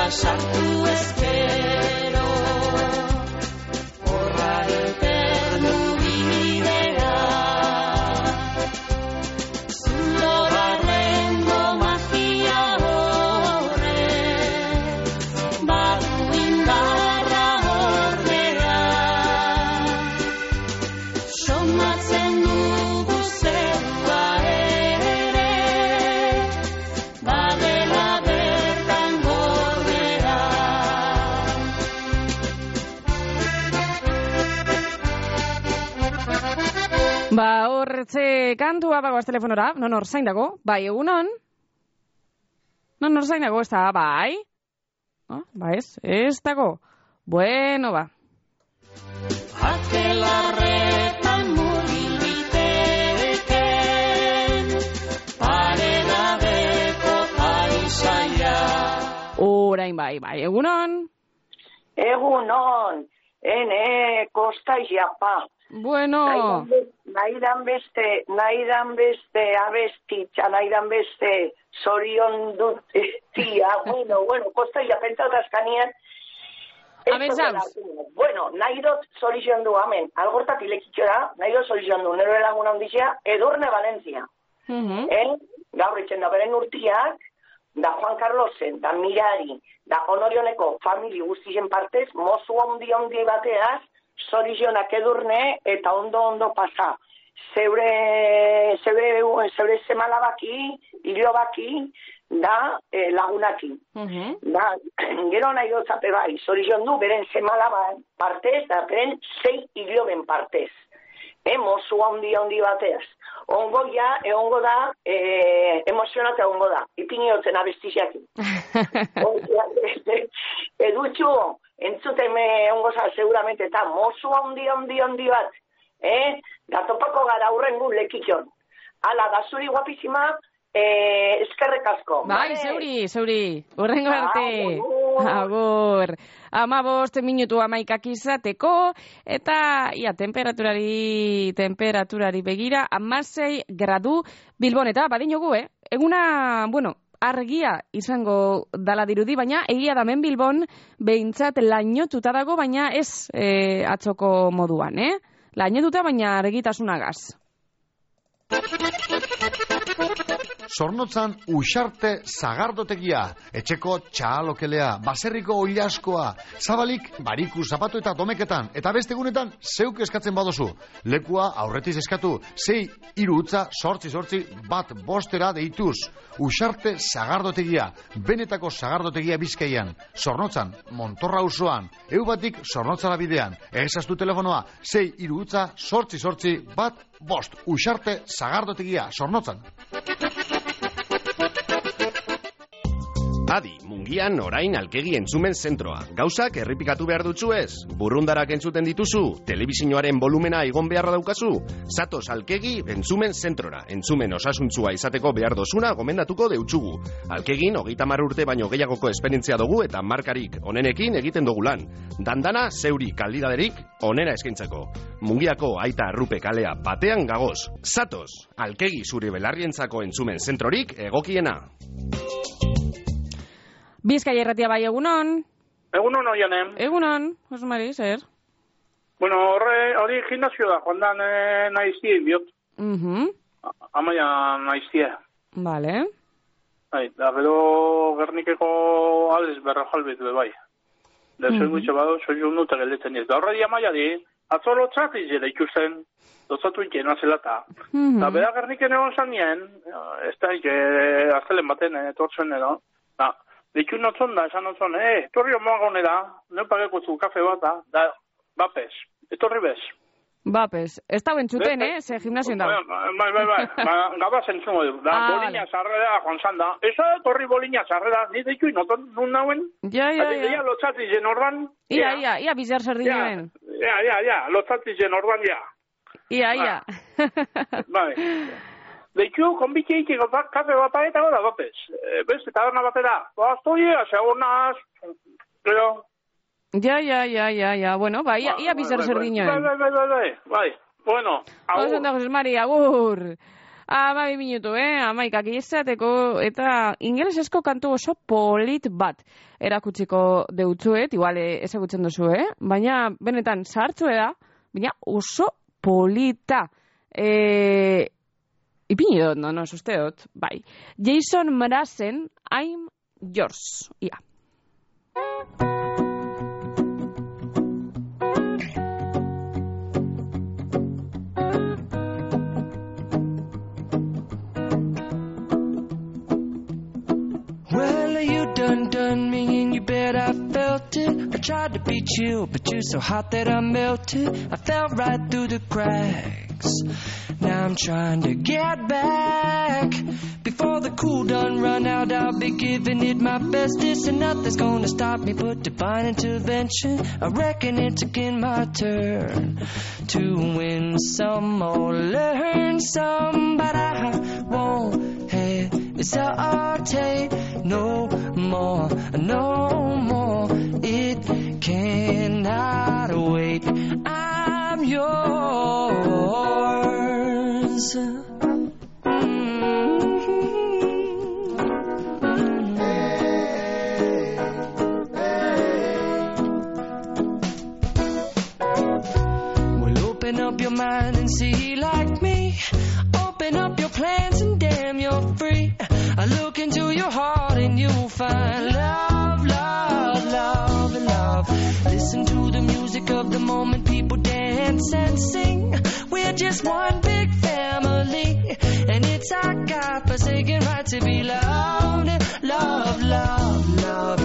sartu ezkero, horra eternu bidea, zulo barrengo magia horre, badu indarra ordea, somatzen dugu zerua ere, badela bertan gordea. Ba, horretze kantua bagoaz telefonora, non hor zain dago, bai, egunon? Non hor zain dago, ez da, bai? No, ba ez, ez dago. Bueno, ba. Akelarretan murgil biteken, paregabeko paisaia. Orain bai, bai, egunon? Egunon, ene kosta japa. Bueno. Nahidan beste, nahidan beste abestitza, nahidan beste zorion dut tia, bueno, bueno, kosta japenta otazkanian. Abentzaz. Bueno, nahi dut zorion du, amen, algortat ilekitxo da, nahi dut zorion du, nero elaguna ondizia, Edurne Valencia. Uh-huh. Eh? Gaur etxen da beren urtiak, da Juan Carlosen, da Mirari, da Honorioneko famili guztien partez, mozu handi handi bateaz, zorizionak Edurne eta ondo-ondo pasa. Zeure, zeure, zeure zemalabaki, hilobaki, da eh, lagunaki. Uh-huh. Da, gero nahi dutzape bai, zorizion du, beren zemalaban partez, da beren zei hiloben partez. Eh, mozu handi handi bateaz. Ongo ja, egongo da, eh, emozionate ongo da. Ipini hotzen abestiziakin. Edutxu, entzuten ongo za, seguramente, eta mozu handi handi handi bat. Eh? Da topako gara hurrengu lekitxon. Ala, da zuri guapizima, eh, eskerrek asko. Bai, zeuri, zeuri. Hurrengo arte. Agur. Amabost minutu amaikak izateko, eta ia, temperaturari, temperaturari begira, amasei gradu Bilbon, eta badinogu, eh? Eguna, bueno, argia izango dala dirudi, baina egia damen Bilbon behintzat lainotuta dago, baina ez eh, atzoko moduan, eh? Lainotuta, baina argitasunagaz. Zornotzan Uxarte zagardotegia, etxeko txalokelea, baserriko oilaskoa, zabalik bariku zapatu eta domeketan, eta beste egunetan zeuk eskatzen badozu. Lekua aurretiz eskatu, zei hiru utza sortzi sortzi bat bostera deituz. Uxarte zagardotegia, benetako zagardotegia Bizkaian. Zornotzan, Montorra auzoan, eu batik Zornotzara bidean. Ezaztu telefonoa, zei hiru utza sortzi sortzi bat bost. Uxarte zagardotegia, Zornotzan. Adi, Mungian orain alkegi entzumen zentroa. Gauzak errepikatu behar dutzu ez? Burrundarak entzuten dituzu? Telebizinoaren volumena igon beharra daukazu? Zatoz alkegi entzumen zentrora. Entzumen osasuntzua izateko behar dozuna gomendatuko deutsugu. Alkegin hogeita hamar urte baino gehiagoko esperientzia dugu eta markarik onenekin egiten dugu lan. Dandana zeuri kalitaterik onena eskaintzako. Mungiako aita arrupe kalea batean gagoz. Zatoz, alkegi zure belarrientzako entzumen zentrorik egokiena. Bizkaia irratia bai, egunon? Egunon oianen. Egunon, Jose Mari, zer? Bueno, horre, hori gimnazio da, joan dan eh, naiztie, biot. Mhm. Amaia naiztie. Vale. Bai, da, gero Gernikeko alez berra jalbet, bai. Da, zoi gutxe bado, zoi jundu eta geldetzen ez. Da, horre di amaia di, atzo lotzat izela ikusten, lotzatu ikena zelata. Da, bera Gerniken egon zanien, ez da, ike, aztelen baten, etortzen edo, da, Deitu notzon da, esan notzon, eh, etorri omago nera, ne pageko zu kafe bat da, da, bapes, etorri bez. Bapes, ez da bentzuten, eh, ze gimnazioen da. Bai, bai, bai, ba, gabaz entzungo du, da, ah, bolina zarrera, joan zan da, eza etorri bolina zarrera, ni deitu inoton nun nauen? Ja, ja, ja. Ia, lotzati zen orban. Ia, ia, ia, bizar sardinen. Ja, ja, ja, lotzati zen orban, ja. Ia, ia. Bai. Deitu, konbitxeik kafe bat eta gara batez. Beste, taberna batera. Bastoi, asegonaz, pero... Ja, ja, ja, ja, ja. Bueno, bai, ia, ia bizar sardinen. Bai, bai, bai, bai, bai, bai. Bueno, agur. Oso da, Jose Mari, agur. Amabi minutu, eh? Amaikak izateko, eta ingelesezko kantu oso polit bat erakutsiko deutzuet, igual ezagutzen duzu, eh? Baina, benetan, sartzue da, baina oso polita. Eh, ipini dut, no, no, uste dut, bai. Jason Mrazen, I'm Yours, ia. Done, done me and you bet I felt it. I tried to be chill, but you're so hot that I melted. I fell right through the cracks. Now I'm trying to get back. Before the cool done run out, I'll be giving it my bestest, and nothing's gonna stop me but divine intervention. I reckon it's again my turn to win some or learn some, but I won't hesitate no more, no more. It cannot wait. I'm yours. Open up your mind and see like me. Open up your plans and damn, you're free. I look into your heart and you'll find love, love, love, love. Listen to the music of the moment, people dance and sing. We're just one big family, and it's our God-forsaken right to be loved, love, love, love,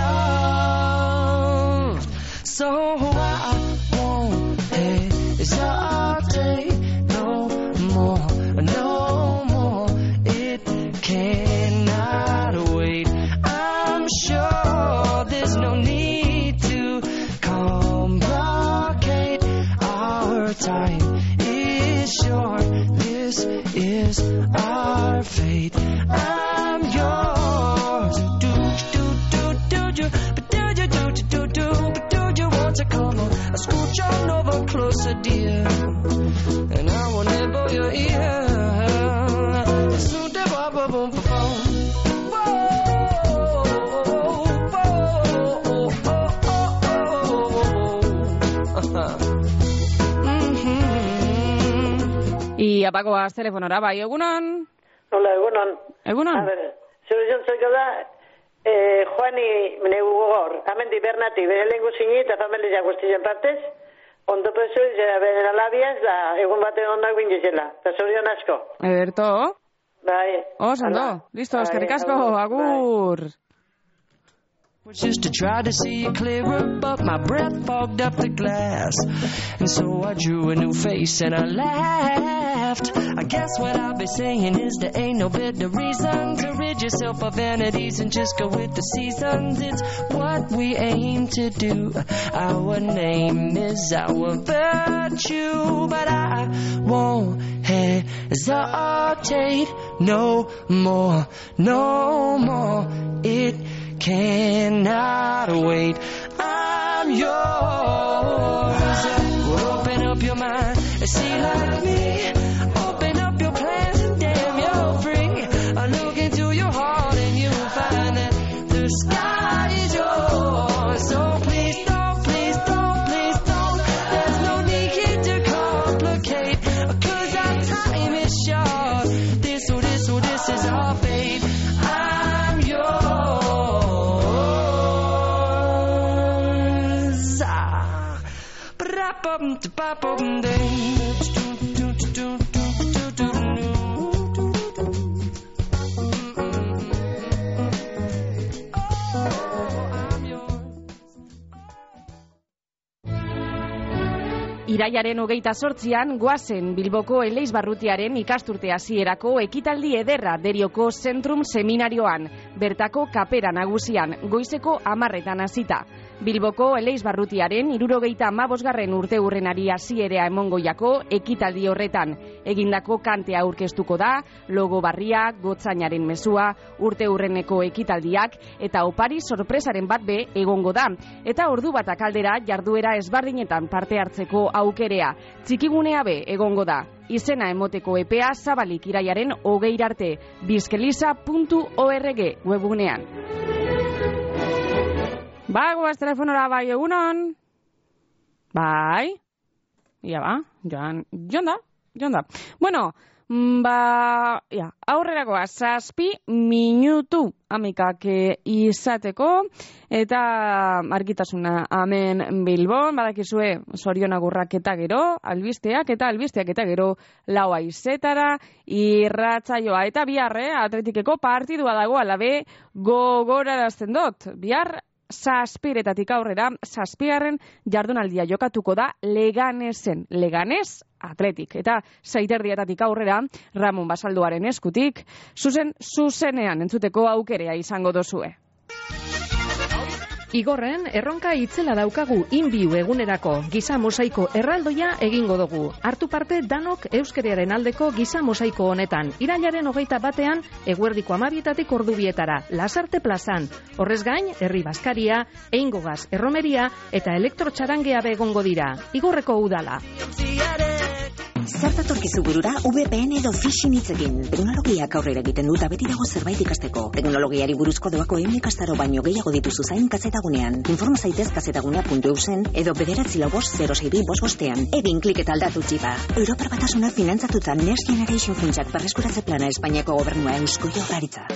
love. So I won't hesitate no more, no more. It cannot wait. I'm sure there's no need to complicate. Our time is short. This is our fate. I'm yours. Do do do do do, but do do do do do, but do you want to come on? I scooch on over closer, dear, and I will nibble your ear. Soon to bop bop bop bop. Y apagoaz telefonora, bai, egunon? Hola, egunon. Egunon? A ver, zure jontzoiko da, eh, Juani negu gogor, amendi bernati, bere lehen guzini eta familia guztien partez, ondo peso, zera bere alabiaz, da egun batean ondak bindizela. Eta zorion asko. Ederto? Bai. Os, ondo. Listo, eskerrik asko, agur. Was just to try to see it clearer, but my breath fogged up the glass. And so I drew a new face and I laughed. I guess what I'll be saying is there ain't no better reason to rid yourself of vanities and just go with the seasons. It's what we aim to do. Our name is our virtue, but I won't hesitate no more, no more. It cannot wait. I'm yours. Open up your mind and see like me. Open up your plans and damn, you're free. I look into your heart and you'll find that the sky is yours. So please don't, please don't, please don't. There's no need to complicate, 'cause our time is short. This or this or this is our fate. I'm yours. Iraiaren hogeita zortzian, goazen Bilboko Eleiz Barrutiaren ikasturte hasierako ekitaldi ederra Derioko Zentrum Seminarioan, bertako kapera nagusian, goizeko hamarretan hasita. Bilboko Eleiz Barrutiaren hirurogeita hamabosgarren urte urrenari hasierea emongo jako ekitaldi horretan. Egindako kantea aurkeztuko da, logo barria, gotzainaren mezua, urte urreneko ekitaldiak eta opari sorpresaren bat be egongo da. Eta ordu batak aldera jarduera ezberdinetan parte hartzeko aukerea. Txikigunea be egongo da. Izena emoteko epea zabalik iraiaren hogeira arte, bizkeliza puntu org webgunean. Ba, guaz telefonora bai egunon. Bai. Ia ba, joan, joan da, joan da. Bueno, ba, ja, aurrerakoa, zazpi minutu amikak izateko, eta argitasuna hemen Bilbon, badakizue zorionagurrak eta gero, albisteak eta albisteak eta gero lau aizetara, irratsaioa eta biharre, Atletikeko partidua dago alabe gogorarazten dut. Bihar, zazpiretatik aurrera, zazpigarren jardunaldia jokatuko da Leganesen, Leganes Atletik. Eta zaiterdietatik aurrera, Ramon Basalduaren eskutik, zuzen, zuzenean entzuteko aukerea izango dozue. Igorren, erronka itzela daukagu inbiu egunerako giza mosaiko erraldoia egingo dugu. Hartu parte danok euskeraren aldeko giza mosaiko honetan. Irailaren hogeita batean, eguerdiko amabietatik ordubietara, Lasarte plazan. Horrez gain, herri baskaria, eingogaz erromeria eta elektrotxarangea begongo dira. Igorreko udala. Zertatorkizu burura V P N edo phishing hitzekin. Teknologiak aurrera egiten dut beti dago zerbait ikasteko. Teknologiari buruzko doako ehun ikastaro baino gehiago dituzu zain kazetagunean. Informa zaitez kazetagunea puntu eusen edo bederatzi lau bost zero sei bi bost bostean. Egin klik eta aldatu txipa. Europar Batasuna finantzatuta Next Generation funtsak berreskuratze plana Espainiako gobernua Eusko Jaurlaritza.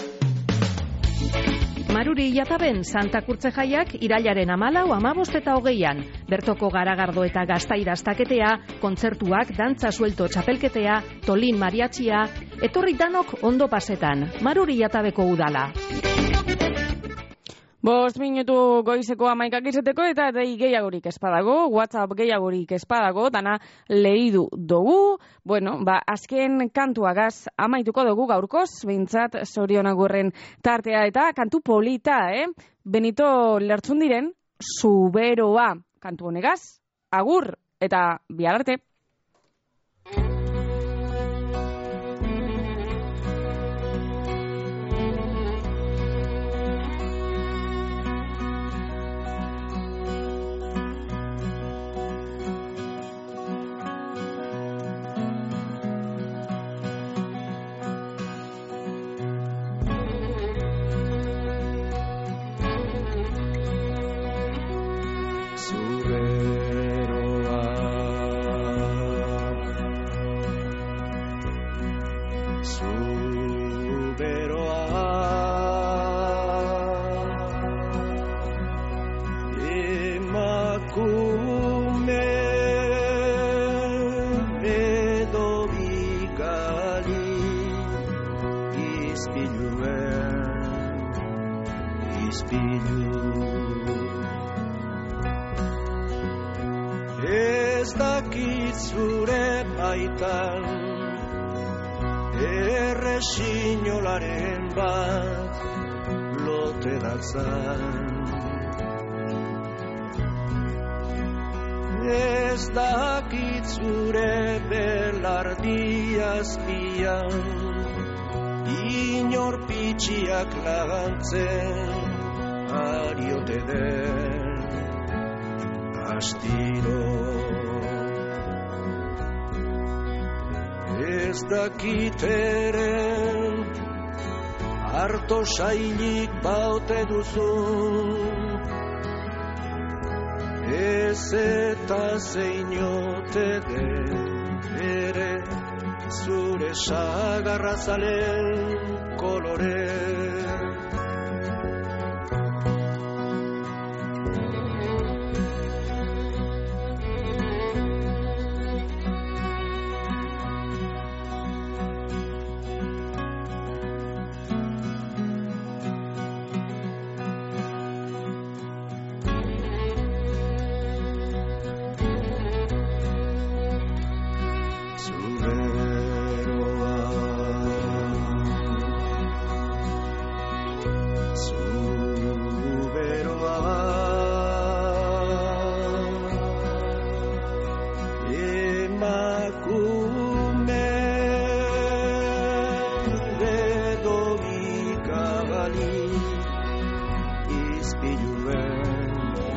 Maruri jataben Santa Kurtze jaiak irailaren hamalau, hamabost eta hogeian. Bertoko garagardo eta gaztairaztaketea, kontzertuak, dantza suelto txapelketea, tolin mariatxia, etorri danok ondo pasetan. Maruri jatabeko udala. Bost minutu goizeko amaikak izeteko eta dei gehiagorik espadago, WhatsApp gehiagorik espadago, dana lehidu dugu. Bueno, ba, azken kantuagaz amaituko dugu gaurkoz, behintzat zorionagurren tartea eta kantu polita, eh? Benito Lertzundiren Zuberoa kantu honegaz, agur eta bihar arte. Ez dakit zure baitan erresinolaren bat lote datzan. Ez dakit zure belardi azpian inor pitxiak lagantzen ariote den astiro. Ez dakit eren harto sailik baute duzun, ez eta zeinote den ere zure sagarrazalen kolore. Izpiluen,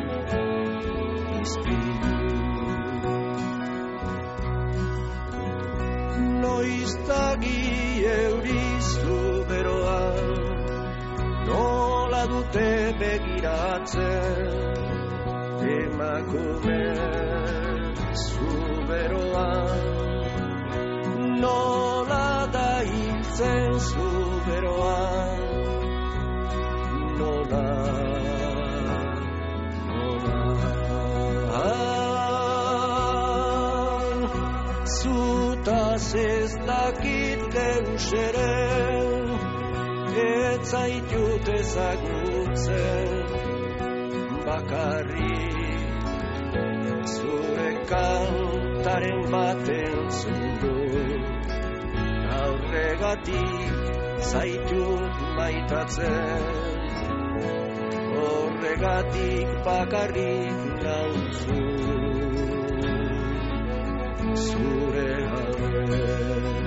izpilu. Noiztagi eurizu beroan, nola dute begiratzen, emakume zuberoan, nola da hiltzen zuberoan, nola, nola. Ah, zutaz ez dakit deus ere, ez zaitut ezagutzen, bakarrik zure kantaren baten zuru, aurregatik zaitut maitatzen, horregatik bakarrik nauzu zure alde.